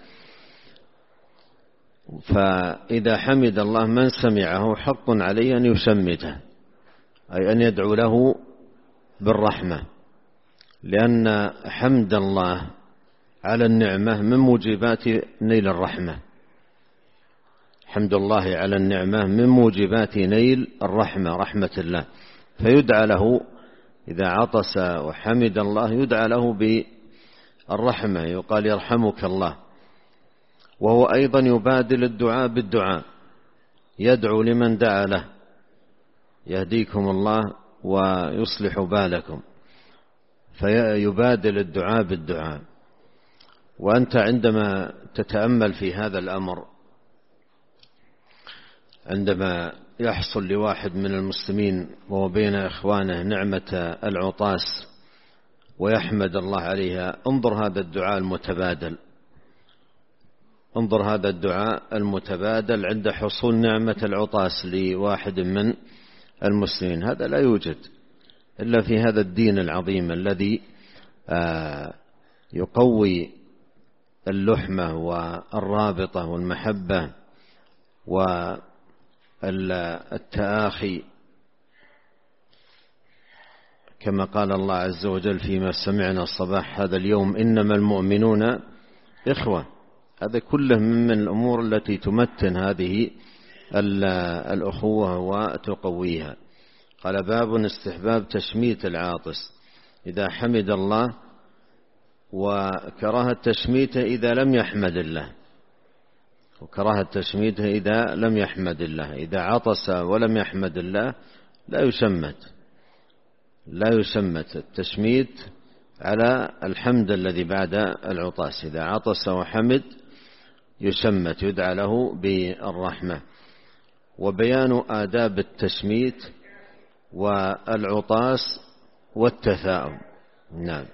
فإذا حمد الله من سمعه حق عليه أن يشمته، أي أن يدعو له بالرحمة، لأن حمد الله على النعمة من موجبات نيل الرحمة. حمد الله على النعمة من موجبات نيل الرحمة، رحمة الله. فيدعى له إذا عطس وحمد الله، يدعى له بالرحمة، يقال يرحمك الله. وهو أيضا يبادل الدعاء بالدعاء، يدعو لمن دعا له: يهديكم الله ويصلح بالكم. فيبادل الدعاء بالدعاء. وأنت عندما تتأمل في هذا الأمر، عندما يحصل لواحد من المسلمين وهو بين إخوانه نعمة العطاس ويحمد الله عليها، انظر هذا الدعاء المتبادل، انظر هذا الدعاء المتبادل عند حصول نعمة العطاس لواحد من المسلمين. هذا لا يوجد إلا في هذا الدين العظيم الذي يقوي اللحمة والرابطة والمحبة والتآخي، كما قال الله عز وجل فيما سمعنا الصباح هذا اليوم: إنما المؤمنون إخوة. هذا كله من الأمور التي تمتن هذه الأخوة وتقويها. قال: باب استحباب تشميت العاطس إذا حمد الله، وكراهة تشميته إذا لم يحمد الله، وكراهة تشميته إذا لم يحمد الله. إذا عطس ولم يحمد الله لا يشمت، لا يشمت. التشميت على الحمد الذي بعد العطاس. إذا عطس وحمد يشمت، يدعى له بالرحمة. وبيان آداب التشميت والعطاس والتثاؤب. نعم.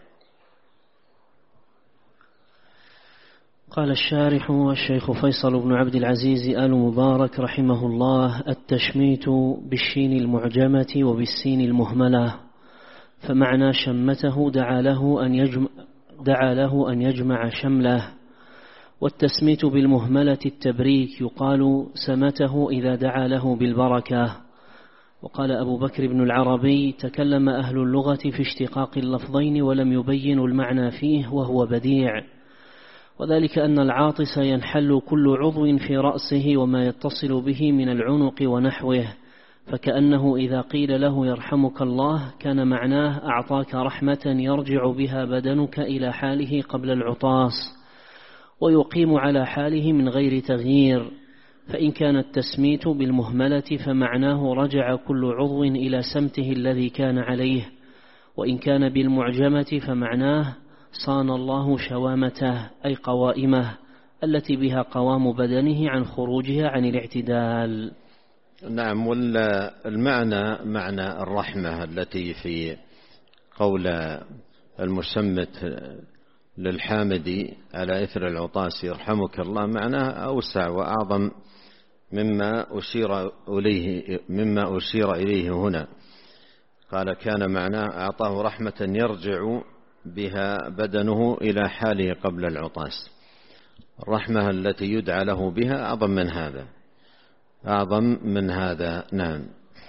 قال الشارح الشيخ فيصل بن عبد العزيز آل مبارك رحمه الله: التشميت بالشين المعجمة وبالسين المهملة، فمعنى شمته دعا له أن يجمع, دعا له أن يجمع شمله. والتسميت بالمهملة التبريك، يقال سمته إذا دعا له بالبركة. وقال أبو بكر بن العربي: تكلم أهل اللغة في اشتقاق اللفظين ولم يبينوا المعنى فيه، وهو بديع، وذلك أن العاطس ينحل كل عضو في رأسه وما يتصل به من العنق ونحوه، فكأنه إذا قيل له يرحمك الله كان معناه أعطاك رحمة يرجع بها بدنك إلى حاله قبل العطاس ويقيم على حاله من غير تغيير. فإن كان التسميت بالمهملة فمعناه رجع كل عضو إلى سمته الذي كان عليه، وإن كان بالمعجمة فمعناه صان الله شوامته أي قوائمه التي بها قوام بدنه عن خروجها عن الاعتدال. نعم. والمعنى معنى الرحمة التي في قول المشمت للحامد على إثر العطاس يرحمك الله معناه أوسع وأعظم مما أشير إليه مما أشير إليه هنا. قال كان معناه أعطاه رحمة يرجع بها بدنه إلى حاله قبل العطاس. الرحمة التي يدعى له بها أعظم من هذا أعظم من هذا. نعم.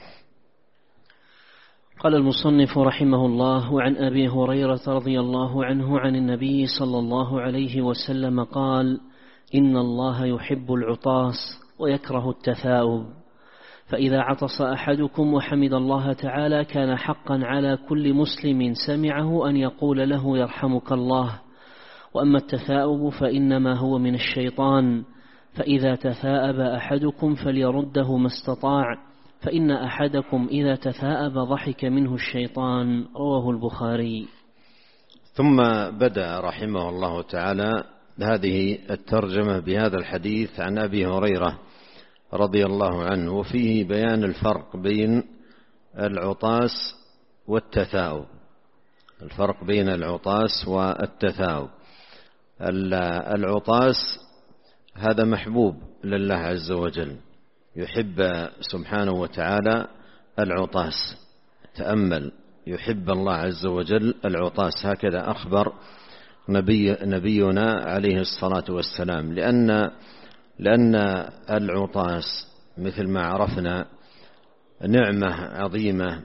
قال المصنف رحمه الله: وعن أبي هريرة رضي الله عنه عن النبي صلى الله عليه وسلم قال: إن الله يحب العطاس ويكره التثاؤب، فإذا عطس أحدكم وحمد الله تعالى كان حقا على كل مسلم سمعه أن يقول له يرحمك الله. وأما التثاؤب فإنما هو من الشيطان، فإذا تثاءب أحدكم فليرده ما استطاع، فإن أحدكم إذا تثاءب ضحك منه الشيطان. رواه البخاري. ثم بدأ رحمه الله تعالى هذه الترجمة بهذا الحديث عن أبي هريرة رضي الله عنه، وفيه بيان الفرق بين العطاس والتثاؤب. الفرق بين العطاس والتثاؤب. العطاس هذا محبوب لله عز وجل، يحب سبحانه وتعالى العطاس. تأمل، يحب الله عز وجل العطاس، هكذا أخبر نبي نبينا عليه الصلاة والسلام، لأن لأن العطاس مثل ما عرفنا نعمة عظيمة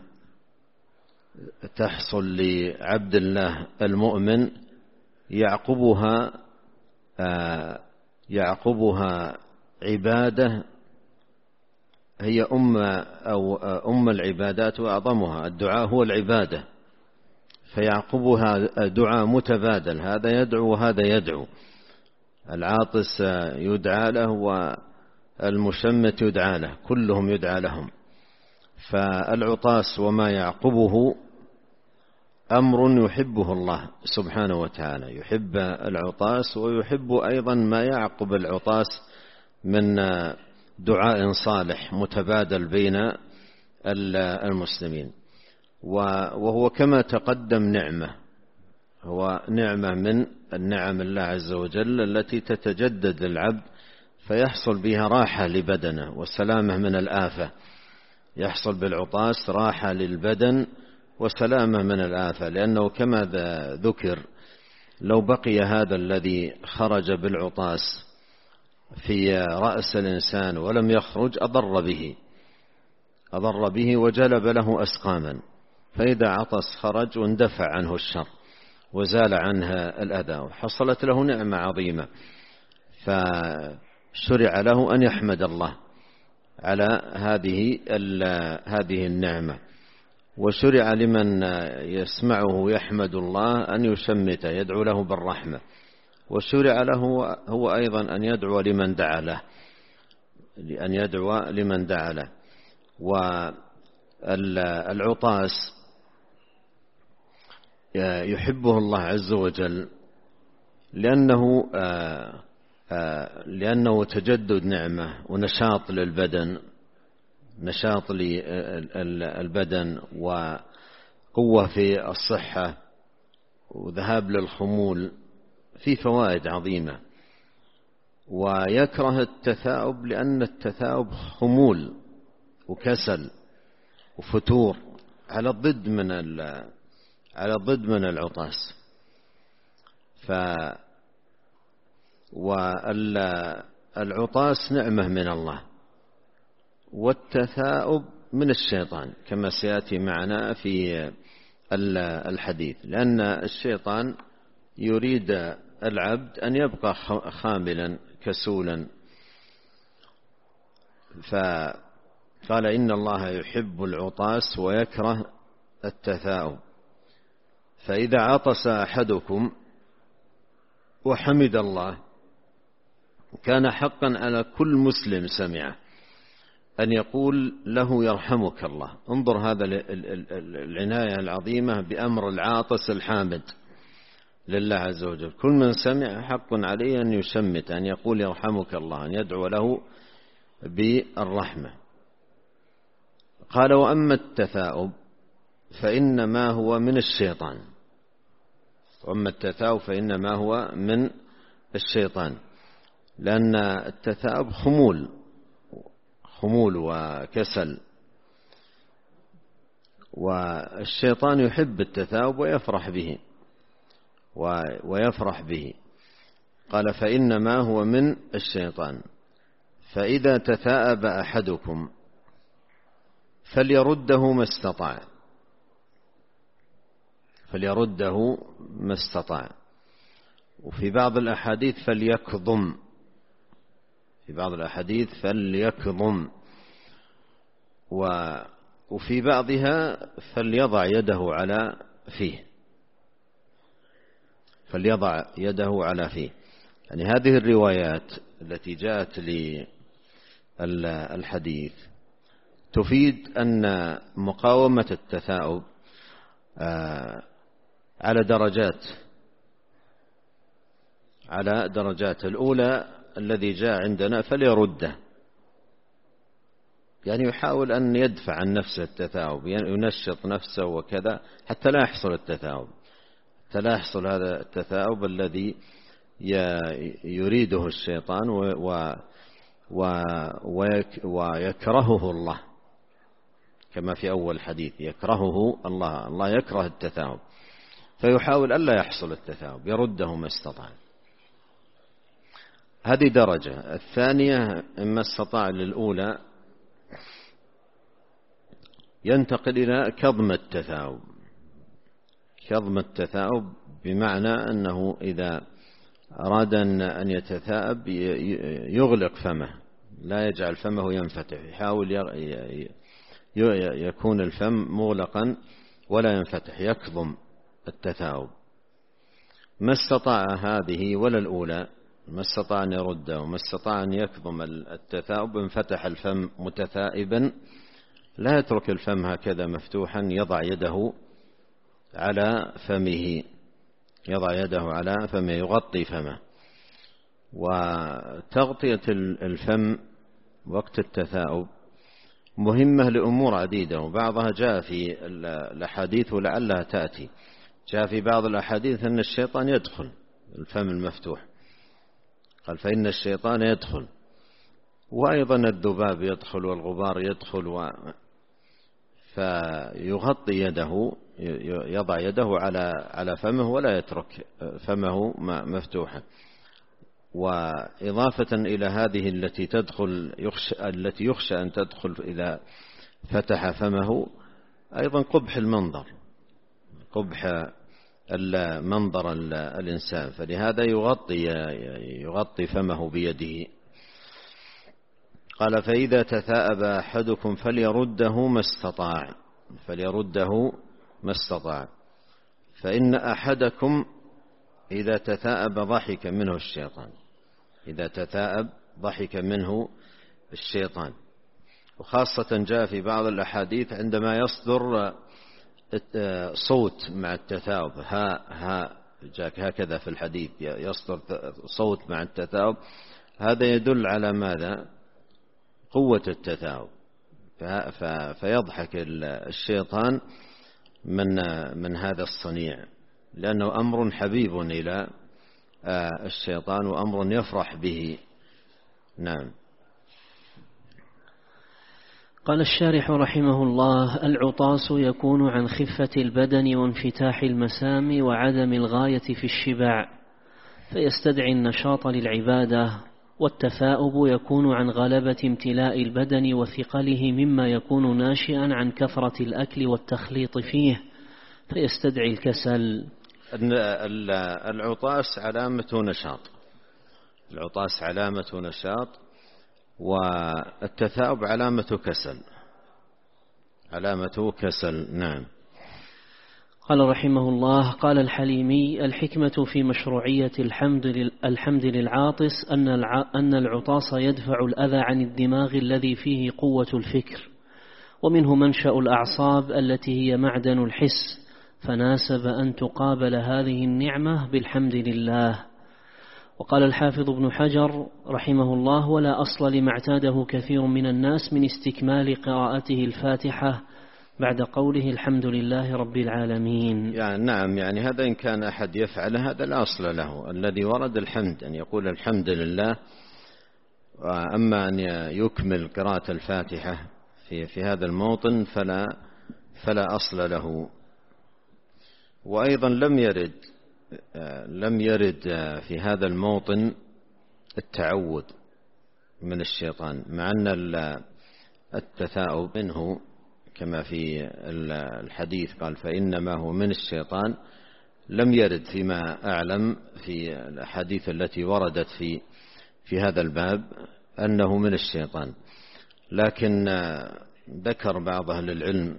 تحصل لعبد الله المؤمن، يعقبها يعقبها عبادة هي أم أو أم العبادات وأعظمها. الدعاء هو العبادة، فيعقبها دعاء متبادل، هذا يدعو وهذا يدعو. العاطس يدعى له والمشمت يدعى له، كلهم يدعى لهم. فالعطاس وما يعقبه أمر يحبه الله سبحانه وتعالى، يحب العطاس ويحب أيضا ما يعقب العطاس من دعاء صالح متبادل بين المسلمين. وهو كما تقدم نعمة، هو نعمة من النعم الله عز وجل التي تتجدد للعبد، فيحصل بها راحة لبدنه وسلامة من الآفة. يحصل بالعطاس راحة للبدن وسلامة من الآفة، لأنه كما ذكر لو بقي هذا الذي خرج بالعطاس في رأس الإنسان ولم يخرج أضر به أضر به وجلب له أسقاما، فإذا عطس خرج واندفع عنه الشر وزال عنها الأذى وحصلت له نعمة عظيمة. فشرع له أن يحمد الله على هذه هذه النعمة، وشرع لمن يسمعه يحمد الله أن يشمت يدعو له بالرحمة، وشرع له هو أيضا أن يدعو لمن دعا له أن يدعو لمن دعا له. والعطاس يحبه الله عز وجل لأنه لأنه تجدد نعمة ونشاط للبدن نشاط للبدن وقوة في الصحة وذهاب للخمول، في فوائد عظيمة. ويكره التثاؤب لأن التثاؤب خمول وكسل وفتور، على الضد من على الضد من العطاس. ف والعطاس نعمة من الله، والتثاؤب من الشيطان كما سيأتي معنا في الحديث، لأن الشيطان يريد العبد أن يبقى خاملا كسولا. فقال إن الله يحب العطاس ويكره التثاؤب. فإذا عطس أحدكم وحمد الله كان حقا على كل مسلم سمعه أن يقول له يرحمك الله. انظر هذا العناية العظيمة بأمر العاطس الحامد لله عز وجل. كل من سمع حق عليه أن يشمت، أن يقول يرحمك الله، أن يدعو له بالرحمة. قال وأما التثاؤب فإنما هو من الشيطان. وأما التثاؤب فإنما هو من الشيطان، لأن التثاؤب خمول خمول وكسل، والشيطان يحب التثاؤب ويفرح به ويفرح به. قال فإنما هو من الشيطان. فإذا تثاءب أحدكم فليرده ما استطاع فليرده ما استطاع وفي بعض الأحاديث فليكظم في بعض الأحاديث فليكظم وفي بعضها فليضع يده على فيه فليضع يده على فيه. يعني هذه الروايات التي جاءت للحديث تفيد أن مقاومة التثاؤب على درجات على درجات. الأولى الذي جاء عندنا فليرده، يعني يحاول أن يدفع عن نفسه التثاؤب، ينشط نفسه وكذا حتى لا يحصل التثاؤب حتى لا يحصل هذا التثاؤب الذي يريده الشيطان ويكرهه الله، كما في أول حديث يكرهه الله الله يكره التثاؤب، فيحاول ألا يحصل التثاؤب، يرده ما استطاع. هذه درجة. الثانية إما استطاع للأولى ينتقل إلى كظم التثاؤب. كظم التثاؤب بمعنى أنه إذا أراد أن يتثاءب يغلق فمه، لا يجعل فمه ينفتح، يحاول يكون الفم مغلقا ولا ينفتح، يكظم التثاؤب. ما استطاع هذه ولا الأولى، ما استطاع أن يرده وما استطاع أن يكظم التثاؤب، انفتح الفم متثائبا، لا يترك الفم هكذا مفتوحا، يضع يده على فمه يضع يده على فمه يغطي فمه. وتغطية الفم وقت التثاؤب مهمة لأمور عديدة، وبعضها جاء في الأحاديث ولعلها تأتي. جاء في بعض الأحاديث أن الشيطان يدخل الفم المفتوح، قال فإن الشيطان يدخل، وأيضا الذباب يدخل والغبار يدخل و... فيغطي يده، يضع يده على على فمه ولا يترك فمه مفتوحا. وإضافة إلى هذه التي تدخل يخشى التي يخشى أن تدخل إذا فتح فمه، أيضا قبح المنظر، قبح منظر الإنسان، فلهذا يغطي يغطي فمه بيده. قال فإذا تثاءب أحدكم فليرده ما استطاع فليرده ما استطاع فإن أحدكم إذا تثاءب ضحك منه الشيطان إذا تثاءب ضحك منه الشيطان. وخاصة جاء في بعض الأحاديث عندما يصدر صوت مع التثاؤب، ها ها جاء هكذا في الحديث، يصدر صوت مع التثاؤب، هذا يدل على ماذا؟ قوة التثاؤب فيضحك الشيطان من من هذا الصنيع، لأنه أمر حبيب إلى الشيطان وأمر يفرح به. نعم. قال الشارح رحمه الله: العطاس يكون عن خفة البدن وانفتاح المسام وعدم الغاية في الشبع، فيستدعي النشاط للعبادة. والتثاؤب يكون عن غلبة امتلاء البدن وثقله مما يكون ناشئا عن كثرة الأكل والتخليط فيه، فيستدعي الكسل. العطاس علامة نشاط، العطاس علامة نشاط، والتثاؤب علامة كسل، علامة كسل. نعم. قال رحمه الله: قال الحليمي: الحكمة في مشروعية الحمد الحمد للعاطس أن العطاس يدفع الأذى عن الدماغ الذي فيه قوة الفكر، ومنه منشأ الأعصاب التي هي معدن الحس، فناسب أن تقابل هذه النعمة بالحمد لله. وقال الحافظ ابن حجر رحمه الله: ولا أصل لما اعتاده كثير من الناس من استكمال قراءته الفاتحة بعد قوله الحمد لله رب العالمين. يعني نعم، يعني هذا إن كان أحد يفعل هذا لا أصل له. الذي ورد الحمد أن يقول الحمد لله، وأما أن يكمل قراءة الفاتحة في في هذا الموطن فلا فلا أصل له. وأيضا لم يرد لم يرد في هذا الموطن التعوذ من الشيطان، مع أن التثاؤب منه كما في الحديث قال فإنما هو من الشيطان. لم يرد فيما أعلم في الأحاديث التي وردت في في هذا الباب أنه من الشيطان، لكن ذكر بعض أهل العلم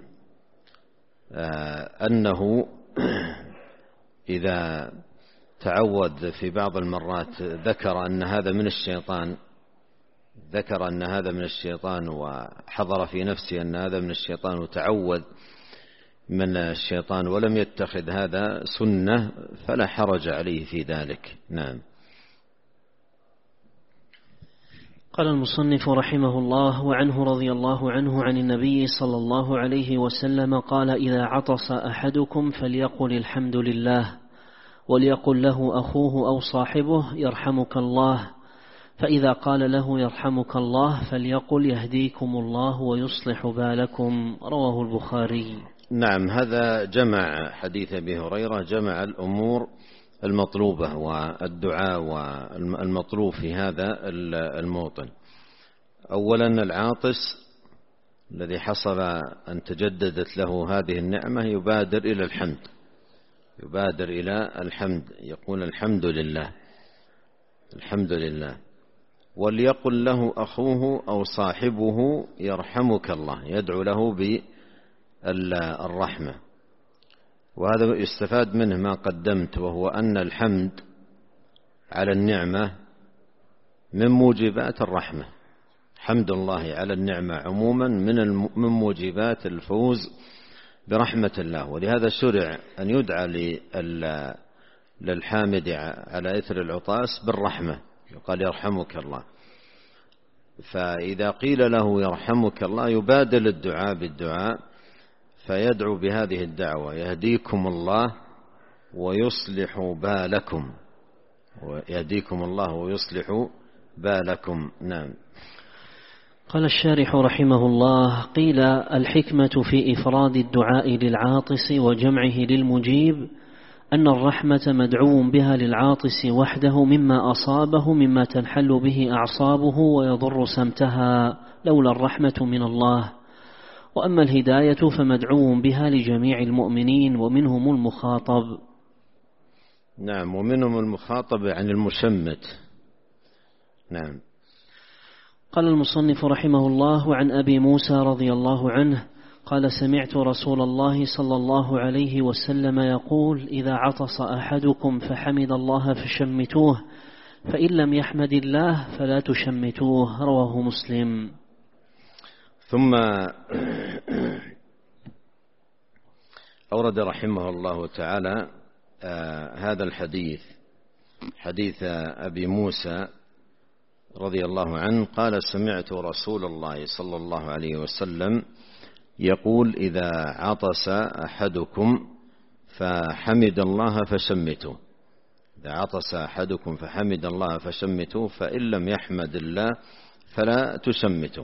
أنه إذا تعوذ في بعض المرات ذكر أن هذا من الشيطان ذكر أن هذا من الشيطان وحضر في نفسه أن هذا من الشيطان وتعوذ من الشيطان ولم يتخذ هذا سنة فلا حرج عليه في ذلك. نعم. قال المصنف رحمه الله: وعنه رضي الله عنه عن النبي صلى الله عليه وسلم قال: إذا عطس أحدكم فليقل الحمد لله، وليقل له أخوه أو صاحبه يرحمك الله، فإذا قال له يرحمك الله فليقل يهديكم الله ويصلح بالكم. رواه البخاري. نعم. هذا جمع حديث أبي هريرة، جمع الأمور المطلوبة والدعاء والمطلوب في هذا الموطن. أولا العاطس الذي حصل أن تجددت له هذه النعمة يبادر إلى الحمد، يبادر إلى الحمد، يقول الحمد لله الحمد لله. وليقل له أخوه أو صاحبه يرحمك الله، يدعو له بالرحمة. وهذا يستفاد منه ما قدمت، وهو أن الحمد على النعمة من موجبات الرحمة. حمد الله على النعمة عموما من من موجبات الفوز برحمة الله. ولهذا شرع أن يدعى للحامد على إثر العطاس بالرحمة، يقال يرحمك الله. فإذا قيل له يرحمك الله يبادل الدعاء بالدعاء، فيدعو بهذه الدعوة: يهديكم الله ويصلح بالكم، ويهديكم الله ويصلح بالكم. نعم. قال الشارح رحمه الله: قيل الحكمة في إفراد الدعاء للعاطس وجمعه للمجيب أن الرحمة مدعو بها للعاطس وحده مما أصابه مما تنحل به أعصابه ويضر سمتها لولا الرحمة من الله. وأما الهداية فمدعو بها لجميع المؤمنين ومنهم المخاطب. نعم. ومنهم المخاطب عن المشمت. نعم. قال المصنف رحمه الله: عن أبي موسى رضي الله عنه قال: سمعت رسول الله صلى الله عليه وسلم يقول: إذا عطس أحدكم فحمد الله فشمتوه، فإن لم يحمد الله فلا تشمتوه. رواه مسلم. ثم أورد رحمه الله تعالى آه هذا الحديث، حديث أبي موسى رضي الله عنه قال سمعت رسول الله صلى الله عليه وسلم يقول إذا عطس أحدكم فحمد الله فشمتوا إذا عطس أحدكم فحمد الله فشمتوا فإن لم يحمد الله فلا تشمتوا.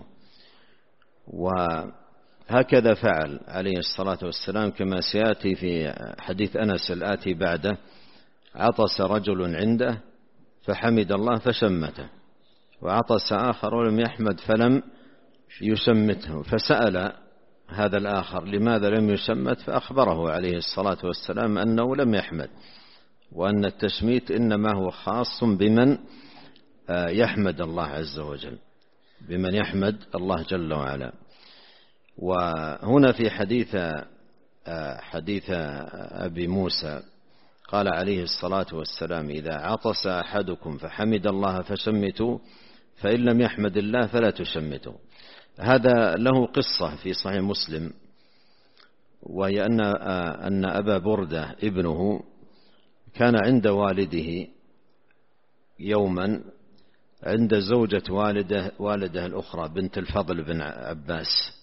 وهكذا فعل عليه الصلاة والسلام كما سيأتي في حديث أنس الآتي بعده. عطس رجل عنده فحمد الله فشمته، وعطس آخر ولم يحمد فلم يشمته، فسأل هذا الآخر لماذا لم يشمت، فأخبره عليه الصلاة والسلام أنه لم يحمد، وأن التشميت إنما هو خاص بمن يحمد الله عز وجل، بمن يحمد الله جل وعلا. وهنا في حديث حديث أبي موسى قال عليه الصلاة والسلام إذا عطس أحدكم فحمد الله فشمتوا فإن لم يحمد الله فلا تشمتوا. هذا له قصة في صحيح مسلم، وهي أن أن أبا بردة ابنه كان عند والده يوما عند زوجة والده والده الأخرى بنت الفضل بن عباس،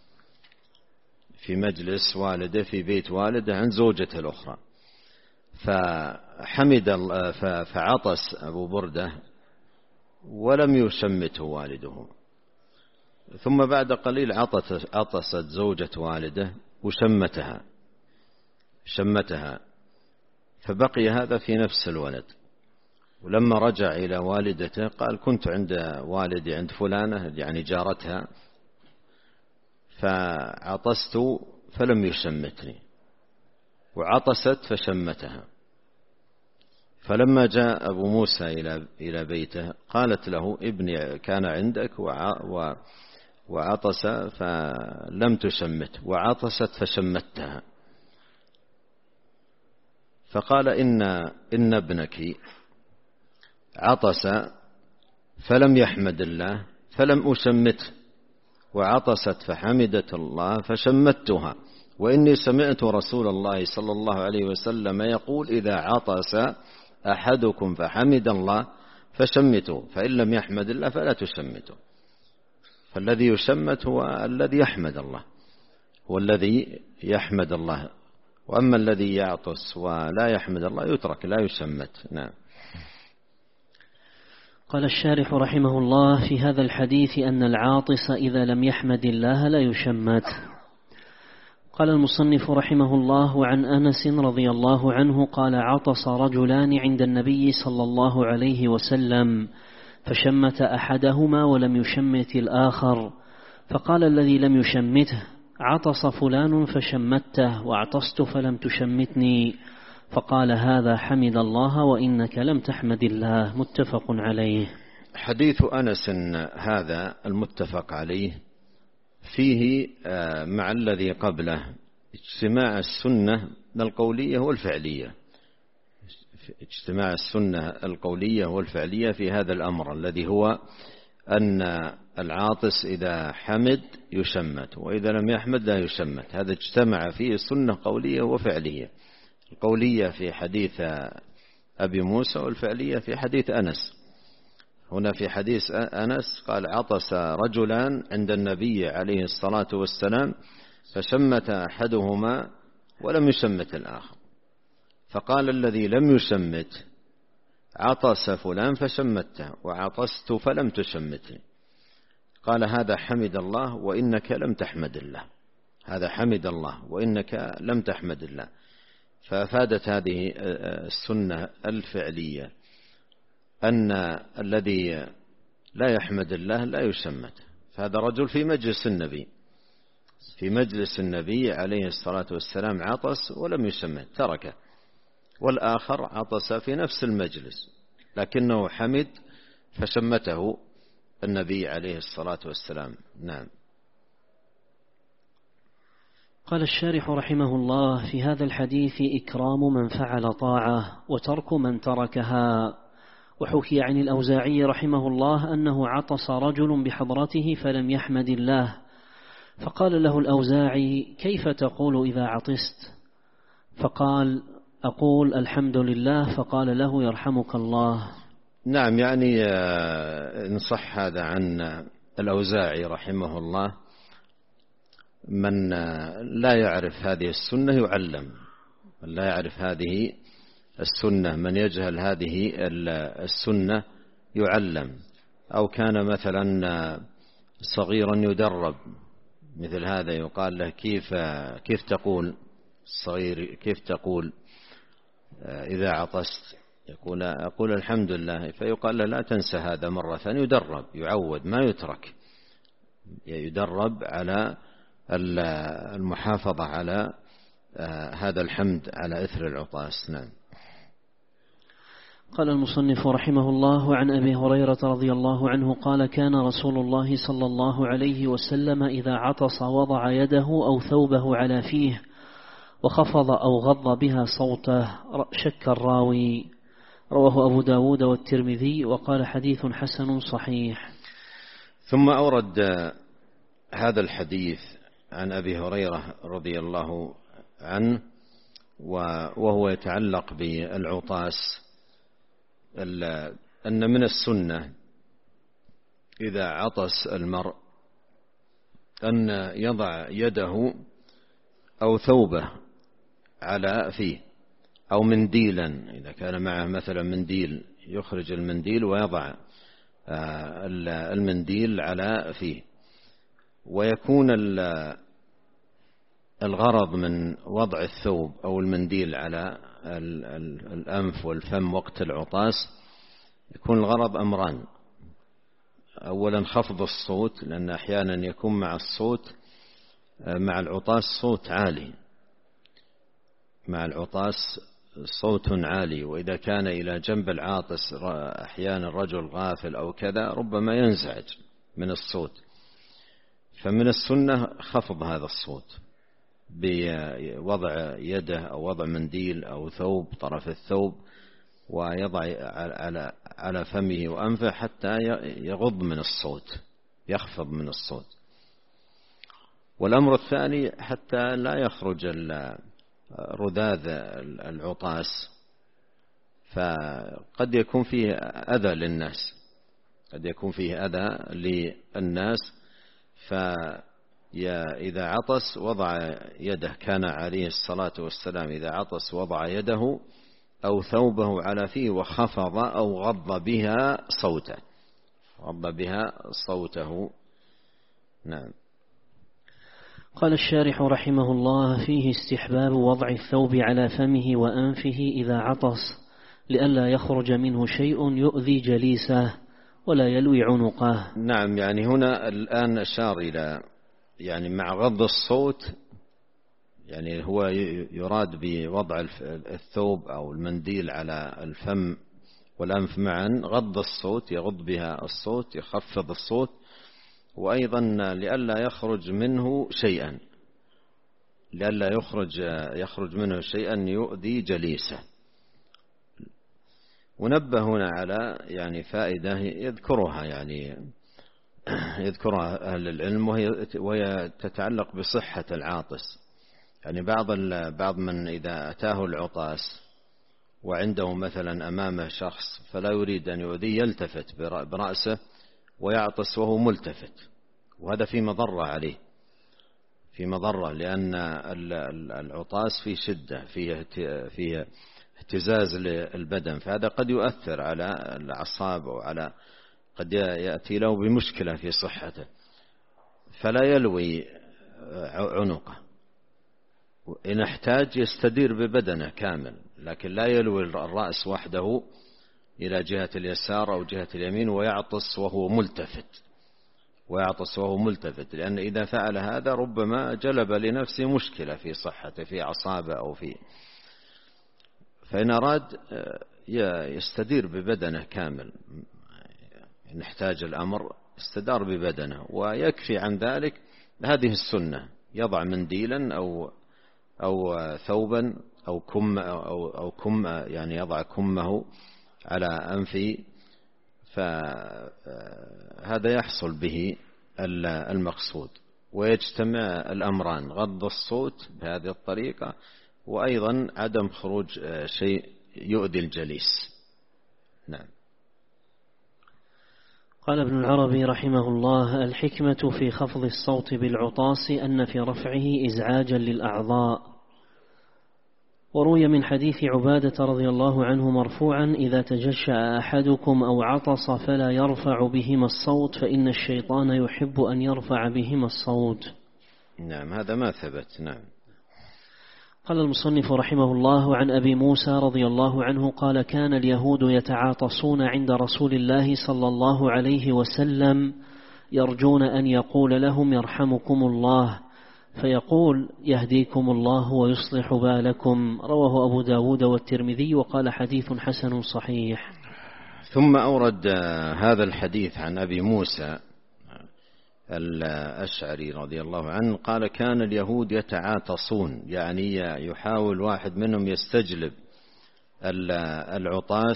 في مجلس والده في بيت والده عند زوجته الأخرى، فحمد فعطس أبو بردة ولم يشمته والده، ثم بعد قليل عطست زوجة والده وشمتها شمتها فبقي هذا في نفس الولد. ولما رجع إلى والدته قال كنت عند والدي عند فلانة يعني جارتها فعطست فلم يشمتني، وعطست فشمتها. فلما جاء أبو موسى إلى إلى بيته قالت له ابني كان عندك وعطس فلم تشمت، وعطست فشمتها. فقال إن إن ابنك عطس فلم يحمد الله فلم أشمته، وعطست فحمدت الله فشمتها، وإني سمعت رسول الله صلى الله عليه وسلم يقول إذا عطس أحدكم فحمد الله فشمتوا فإن لم يحمد الله فلا تشمتوا. فالذي يشمت هو الذي يحمد الله، هو الذي يحمد الله، وأما الذي يعطس ولا يحمد الله يترك لا يشمت. نعم. قال الشارح رحمه الله في هذا الحديث أن العاطس إذا لم يحمد الله لا يشمت. قال المصنف رحمه الله وعن أنس رضي الله عنه قال عطس رجلان عند النبي صلى الله عليه وسلم فشمت أحدهما ولم يشمت الآخر، فقال الذي لم يشمته عطس فلان فشمته وعطست فلم تشمتني، فقال هذا حمد الله وإنك لم تحمد الله. متفق عليه. حديث أنس هذا المتفق عليه فيه مع الذي قبله اجتماع السنة القولية والفعلية، اجتماع السنة القولية والفعلية في هذا الأمر الذي هو أن العاطس إذا حمد يشمت وإذا لم يحمد لا يشمت. هذا اجتمع فيه سنة قولية وفعلية، القولية في حديث أبي موسى والفعلية في حديث أنس. هنا في حديث أنس قال عطس رجلان عند النبي عليه الصلاة والسلام فشمت أحدهما ولم يشمت الآخر، فقال الذي لم يشمت عطس فلان فشمته وعطست فلم تشمتني، قال هذا حمد الله وإنك لم تحمد الله، هذا حمد الله وإنك لم تحمد الله. فأفادت هذه السنة الفعلية أن الذي لا يحمد الله لا يشمت. فهذا رجل في مجلس النبي في مجلس النبي عليه الصلاة والسلام عطس ولم يشمت تركه، والآخر عطس في نفس المجلس لكنه حمد فشمته النبي عليه الصلاة والسلام. نعم. قال الشارح رحمه الله في هذا الحديث إكرام من فعل طاعة وترك من تركها. وحكي عن الأوزاعي رحمه الله أنه عطس رجل بحضرته فلم يحمد الله، فقال له الأوزاعي كيف تقول إذا عطست؟ فقال أقول الحمد لله، فقال له يرحمك الله. نعم، يعني إن صح هذا عن الأوزاعي رحمه الله، من لا يعرف هذه السنة يعلم، من لا يعرف هذه السنة، من يجهل هذه السنة يعلم. أو كان مثلا صغيرا يدرب مثل هذا، يقال له كيف كيف تقول الصغير، كيف تقول إذا عطست؟ يقول أقول الحمد لله. فيقال له لا تنسى هذا مرة ثانية، يدرب يعود، ما يترك، يدرب على المحافظة على هذا الحمد على إثر العطاس. نعم. قال المصنف رحمه الله: عن أبي هريرة رضي الله عنه قال: كان رسول الله صلى الله عليه وسلم إذا عطس وضع يده أو ثوبه على فيه وخفض أو غض بها صوته، شك الراوي. رواه أبو داود والترمذي وقال حديث حسن صحيح. ثم أورد هذا الحديث عن أبي هريرة رضي الله عنه وهو يتعلق بالعطاس، أن من السنة إذا عطس المرء أن يضع يده أو ثوبه على فيه، أو منديلا إذا كان معه مثلا منديل، يخرج المنديل ويضع المنديل على فيه. ويكون الغرض من وضع الثوب أو المنديل على الأنف والفم وقت العطاس، يكون الغرض أمران: أولا خفض الصوت، لأن أحيانا يكون مع الصوت مع العطاس صوت عالي، مع العطاس صوت عالي، وإذا كان إلى جنب العاطس أحيانا رجل غافل أو كذا ربما ينزعج من الصوت. فمن السنة خفض هذا الصوت بوضع يده أو وضع منديل أو ثوب، طرف الثوب، ويضع على على فمه وأنفه حتى يغض من الصوت، يخفض من الصوت. والأمر الثاني حتى لا يخرج رذاذ العطاس، فقد يكون فيه أذى للناس، قد يكون فيه أذى للناس. فإذا عطس وضع يده، كان عليه الصلاة والسلام إذا عطس وضع يده أو ثوبه على فيه وخفض أو غض بها صوته، غض بها صوته. نعم. قال الشارح رحمه الله: فيه استحباب وضع الثوب على فمه وأنفه إذا عطس، لئلا يخرج منه شيء يؤذي جليسه ولا يلوي عنقه. نعم، يعني هنا الآن أشار إلى يعني مع غض الصوت، يعني هو يراد بوضع الثوب أو المنديل على الفم والأنف معا غض الصوت، يغض بها الصوت، يخفض الصوت، وأيضا لئلا يخرج منه شيئا، لئلا يخرج يخرج منه شيئا يؤذي جليسه. ونبه هنا على يعني فائدة يذكرها يعني يذكرها أهل العلم، وهي وهي تتعلق بصحة العاطس. يعني بعض بعض من إذا أتاه العطاس وعنده مثلا أمامه شخص فلا يريد أن يؤذيه، يلتفت برأسه ويعطس وهو ملتفت، وهذا في مضرة عليه، في مضرة، لأن العطاس فيه شدة، فيه فيه اهتزاز للبدن، فهذا قد يؤثر على الأعصاب وعلى قد يأتي له بمشكلة في صحته. فلا يلوي عنقه، إن احتاج يستدير ببدنه كامل، لكن لا يلوي الرأس وحده إلى جهة اليسار أو جهة اليمين ويعطس وهو ملتفت، ويعطس وهو ملتفت، لأن إذا فعل هذا ربما جلب لنفسه مشكلة في صحته، في أعصابه أو في. فإن أراد يستدير ببدنه كامل، إن احتاج الأمر استدار ببدنه، ويكفي عن ذلك هذه السنة: يضع منديلا أو أو ثوبا أو كم أو أو كم يعني يضع كمه على أنفه، فهذا يحصل به المقصود، ويجتمع الأمران: غض الصوت بهذه الطريقة، وأيضا عدم خروج شيء يؤذي الجليس. نعم. قال ابن العربي رحمه الله: الحكمة في خفض الصوت بالعطاس أن في رفعه إزعاجا للأعضاء. وروي من حديث عبادة رضي الله عنه مرفوعا: إذا تجشأ أحدكم أو عطس فلا يرفع بهما الصوت فإن الشيطان يحب أن يرفع بهما الصوت. نعم، هذا ما ثبت. نعم. قال المصنف رحمه الله: عن أبي موسى رضي الله عنه قال: كان اليهود يتعاطسون عند رسول الله صلى الله عليه وسلم يرجون أن يقول لهم يرحمكم الله، فيقول يهديكم الله ويصلح بالكم. رواه أبو داود والترمذي وقال حديث حسن صحيح. ثم أورد هذا الحديث عن أبي موسى الأشعري رضي الله عنه قال: كان اليهود يتعاطسون، يعني يحاول واحد منهم يستجلب العطاس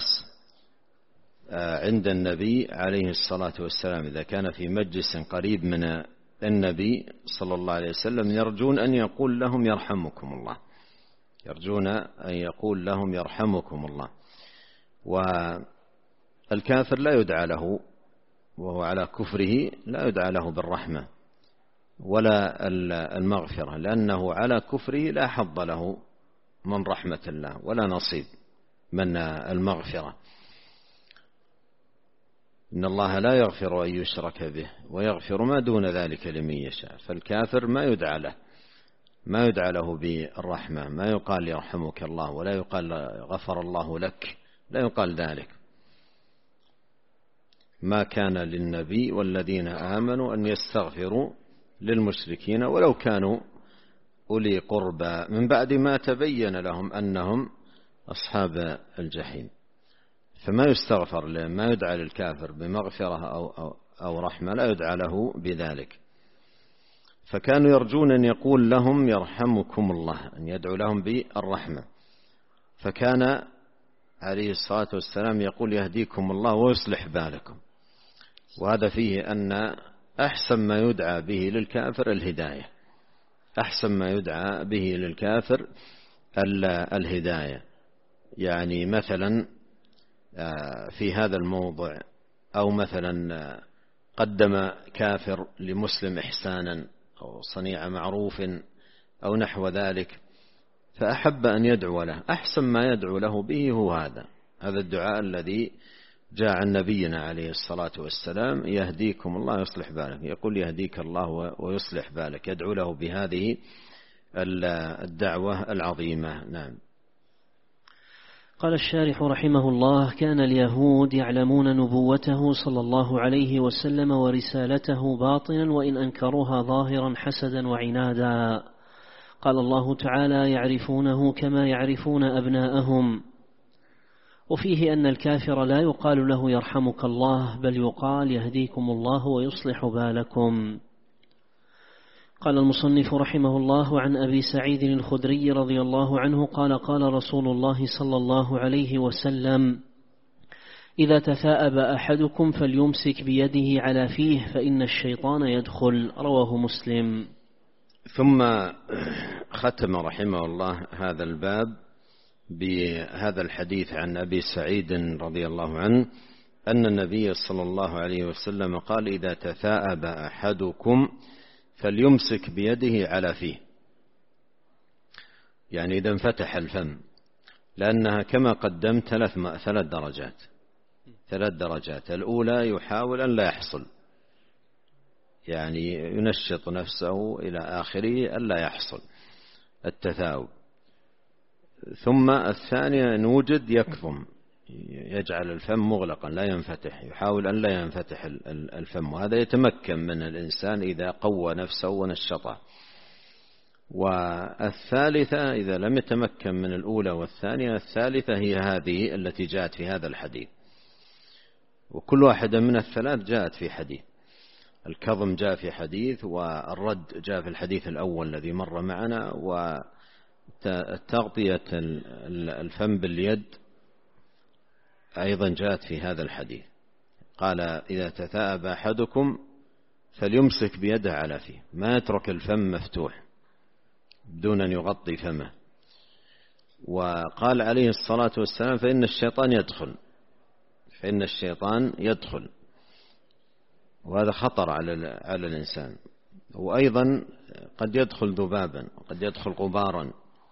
عند النبي عليه الصلاة والسلام إذا كان في مجلس قريب من النبي صلى الله عليه وسلم، يرجون أن يقول لهم يرحمكم الله، يرجون أن يقول لهم يرحمكم الله. والكافر لا يدعى له وهو على كفره، لا يدعى له بالرحمة ولا المغفرة، لأنه على كفره لا حظ له من رحمة الله ولا نصيب من المغفرة. إن الله لا يغفر أن يشرك به ويغفر ما دون ذلك لمن يشاء. فالكافر ما يدعى له ما يدعى له بالرحمة، ما يقال يرحمك الله ولا يقال غفر الله لك، لا يقال ذلك. ما كان للنبي والذين آمنوا أن يستغفروا للمشركين ولو كانوا أولي قربى من بعد ما تبين لهم أنهم أصحاب الجحيم. فما يستغفر، ما يدعى للكافر بمغفرة أو, أو, أو رحمة، لا يدعى له بذلك. فكانوا يرجون أن يقول لهم يرحمكم الله، أن يدعو لهم بالرحمة. فكان عليه الصلاة والسلام يقول يهديكم الله ويصلح بالكم. وهذا فيه أن أحسن ما يدعى به للكافر الهداية، أحسن ما يدعى به للكافر الهداية. يعني مثلا في هذا الموضع، أو مثلا قدم كافر لمسلم إحسانا أو صنيع معروف أو نحو ذلك، فأحب أن يدعو له، أحسن ما يدعو له به هو هذا هذا الدعاء الذي جاء عن نبينا عليه الصلاة والسلام: يهديكم الله ويصلح بالك. يقول يهديك الله ويصلح بالك، يدعو له بهذه الدعوة العظيمة. نعم. قال الشارح رحمه الله: كان اليهود يعلمون نبوته صلى الله عليه وسلم ورسالته باطنا، وإن أنكروها ظاهرا حسدا وعنادا. قال الله تعالى: يعرفونه كما يعرفون أبناءهم. وفيه أن الكافر لا يقال له يرحمك الله، بل يقال يهديكم الله ويصلح بالكم. قال المصنف رحمه الله: عن أبي سعيد الخدري رضي الله عنه قال: قال رسول الله صلى الله عليه وسلم: إذا تثاءب أحدكم فليمسك بيده على فيه فإن الشيطان يدخل. رواه مسلم. ثم ختم رحمه الله هذا الباب بهذا الحديث عن أبي سعيد رضي الله عنه أن النبي صلى الله عليه وسلم قال: إذا تثاءب أحدكم فليمسك بيده على فيه، يعني إذا انفتح الفم، لأنها كما قدمت ثلاث ثلاث درجات ثلاث درجات الأولى يحاول أن لا يحصل، يعني ينشط نفسه إلى آخره أن لا يحصل التثاؤب. ثم الثانية إن وجد يكظم، يجعل الفم مغلقا لا ينفتح، يحاول أن لا ينفتح الفم، وهذا يتمكن من الإنسان إذا قوى نفسه ونشطه. والثالثة إذا لم يتمكن من الأولى والثانية، الثالثة هي هذه التي جاءت في هذا الحديث. وكل واحدة من الثلاث جاءت في حديث. الكظم جاء في حديث، والرد جاء في الحديث الأول الذي مر معنا، وتغطية الفم باليد أيضا جاءت في هذا الحديث. قال: إذا تثاءب أحدكم فليمسك بيده على فيه، ما يترك الفم مفتوح بدون أن يغطي فمه. وقال عليه الصلاة والسلام: فإن الشيطان يدخل فإن الشيطان يدخل وهذا خطر على على الإنسان. وأيضا قد يدخل ذبابا وقد يدخل غبارا،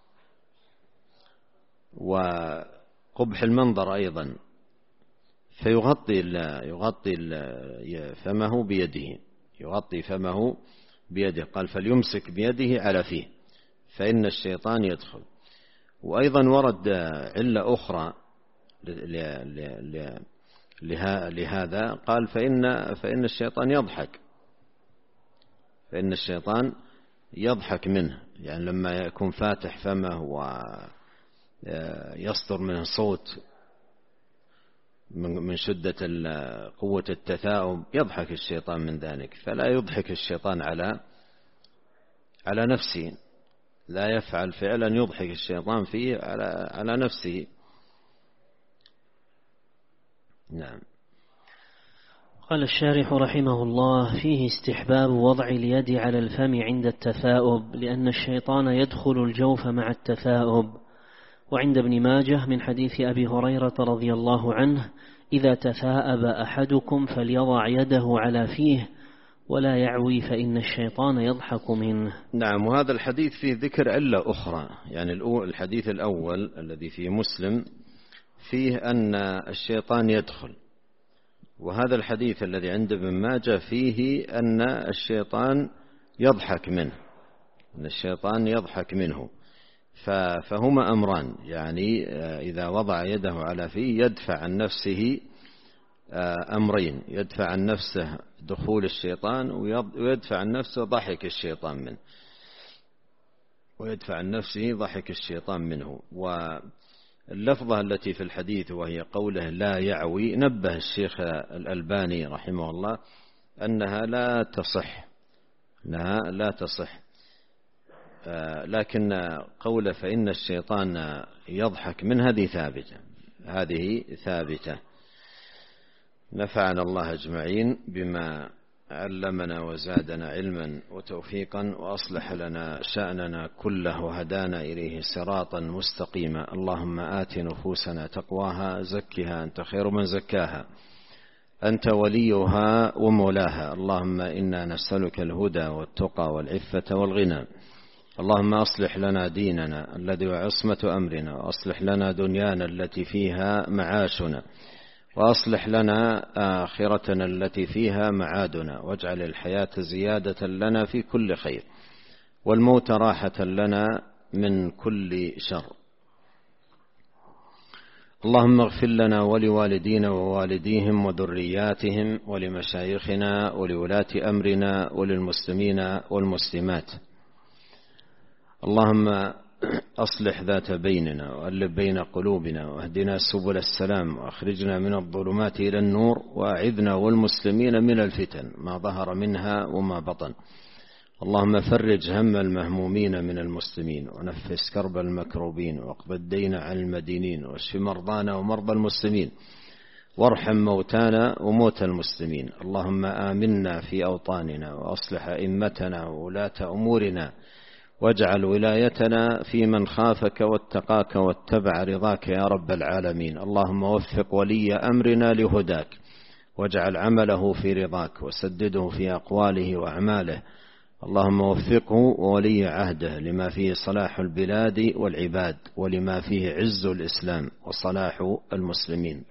وقبح المنظر أيضا، فيغطي يغطي فمه بيده، يغطي فمه بيده. قال فليمسك بيده على فيه فإن الشيطان يدخل. وأيضا ورد علة أخرى لهذا، قال فإن فإن الشيطان يضحك فإن الشيطان يضحك منه، يعني لما يكون فاتح فمه ويصدر منه صوت من شدة قوة التثاؤب يضحك الشيطان من ذلك. فلا يضحك الشيطان على على نفسه، لا يفعل فعلا يضحك الشيطان فيه على على نفسه. نعم. قال الشارح رحمه الله: فيه استحباب وضع اليد على الفم عند التثاؤب، لأن الشيطان يدخل الجوف مع التثاؤب. وعند ابن ماجه من حديث أبي هريرة رضي الله عنه: إذا تثاءب أحدكم فليضع يده على فيه ولا يعوي فإن الشيطان يضحك منه. نعم. وهذا الحديث فيه ذكر علة أخرى، يعني الحديث الأول الذي في مسلم فيه أن الشيطان يدخل، وهذا الحديث الذي عند ابن ماجه فيه أن الشيطان يضحك منه أن الشيطان يضحك منه. فهما أمران، يعني إذا وضع يده على فيه يدفع عن نفسه أمرين: يدفع عن نفسه دخول الشيطان، ويدفع عن نفسه ضحك الشيطان منه ويدفع عن نفسه ضحك الشيطان منه. واللفظة التي في الحديث وهي قوله لا يعوي، نبه الشيخ الألباني رحمه الله أنها لا تصح أنها لا تصح لكن قوله فإن الشيطان يضحك من هذه ثابتة هذه ثابتة. نفعنا الله أجمعين بما علمنا وزادنا علما وتوفيقا، وأصلح لنا شأننا كله وهدانا إليه صراطا مستقيما. اللهم آت نفوسنا تقواها، زكها أنت خير من زكاها، أنت وليها ومولاها. اللهم إنا نسألك الهدى والتقى والعفة والغنى. اللهم أصلح لنا ديننا الذي هو عصمة أمرنا، وأصلح لنا دنيانا التي فيها معاشنا، وأصلح لنا آخرتنا التي فيها معادنا، واجعل الحياة زيادة لنا في كل خير، والموت راحة لنا من كل شر. اللهم اغفر لنا ولوالدينا ووالديهم وذرياتهم ولمشايخنا ولولاة أمرنا وللمسلمين والمسلمات. اللهم أصلح ذات بيننا وألف بين قلوبنا، واهدنا سبل السلام، وأخرجنا من الظلمات إلى النور، وأعذنا والمسلمين من الفتن ما ظهر منها وما بطن. اللهم فرج هم المهمومين من المسلمين، ونفس كرب المكروبين، واقض الدين عن المدينين، واشف مرضانا ومرضى المسلمين، وارحم موتانا وموتى المسلمين. اللهم آمنا في أوطاننا، وأصلح أئمتنا وولاة أمورنا، واجعل ولايتنا في من خافك واتقاك واتبع رضاك يا رب العالمين. اللهم وفق ولي أمرنا لهداك، واجعل عمله في رضاك، وسدده في أقواله وأعماله. اللهم وفقه وولي عهده لما فيه صلاح البلاد والعباد، ولما فيه عز الإسلام وصلاح المسلمين.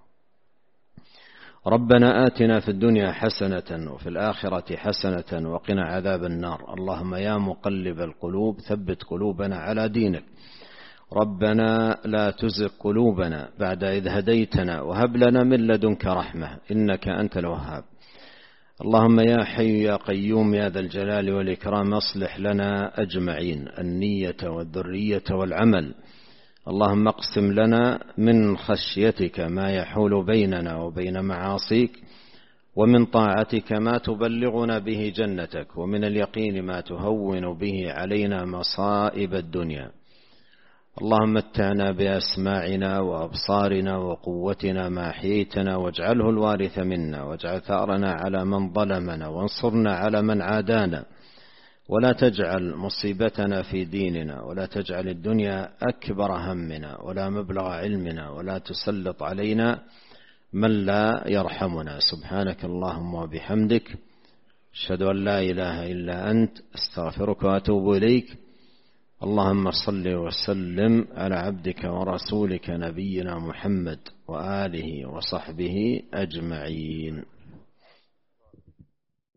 ربنا آتنا في الدنيا حسنة وفي الآخرة حسنة وقنا عذاب النار. اللهم يا مقلب القلوب ثبت قلوبنا على دينك. ربنا لا تزغ قلوبنا بعد إذ هديتنا، وهب لنا من لدنك رحمة إنك أنت الوهاب. اللهم يا حي يا قيوم يا ذا الجلال والإكرام اصلح لنا أجمعين النية والذرية والعمل. اللهم اقسم لنا من خشيتك ما يحول بيننا وبين معاصيك، ومن طاعتك ما تبلغنا به جنتك، ومن اليقين ما تهون به علينا مصائب الدنيا. اللهم متعنا بأسماعنا وأبصارنا وقوتنا ما أحييتنا، واجعله الوارث منا، واجعل ثأرنا على من ظلمنا، وانصرنا على من عادانا، ولا تجعل مصيبتنا في ديننا، ولا تجعل الدنيا أكبر همنا ولا مبلغ علمنا، ولا تسلط علينا من لا يرحمنا. سبحانك اللهم وبحمدك، أشهد أن لا إله إلا أنت، أستغفرك وأتوب إليك. اللهم صل وسلم على عبدك ورسولك نبينا محمد وآله وصحبه أجمعين.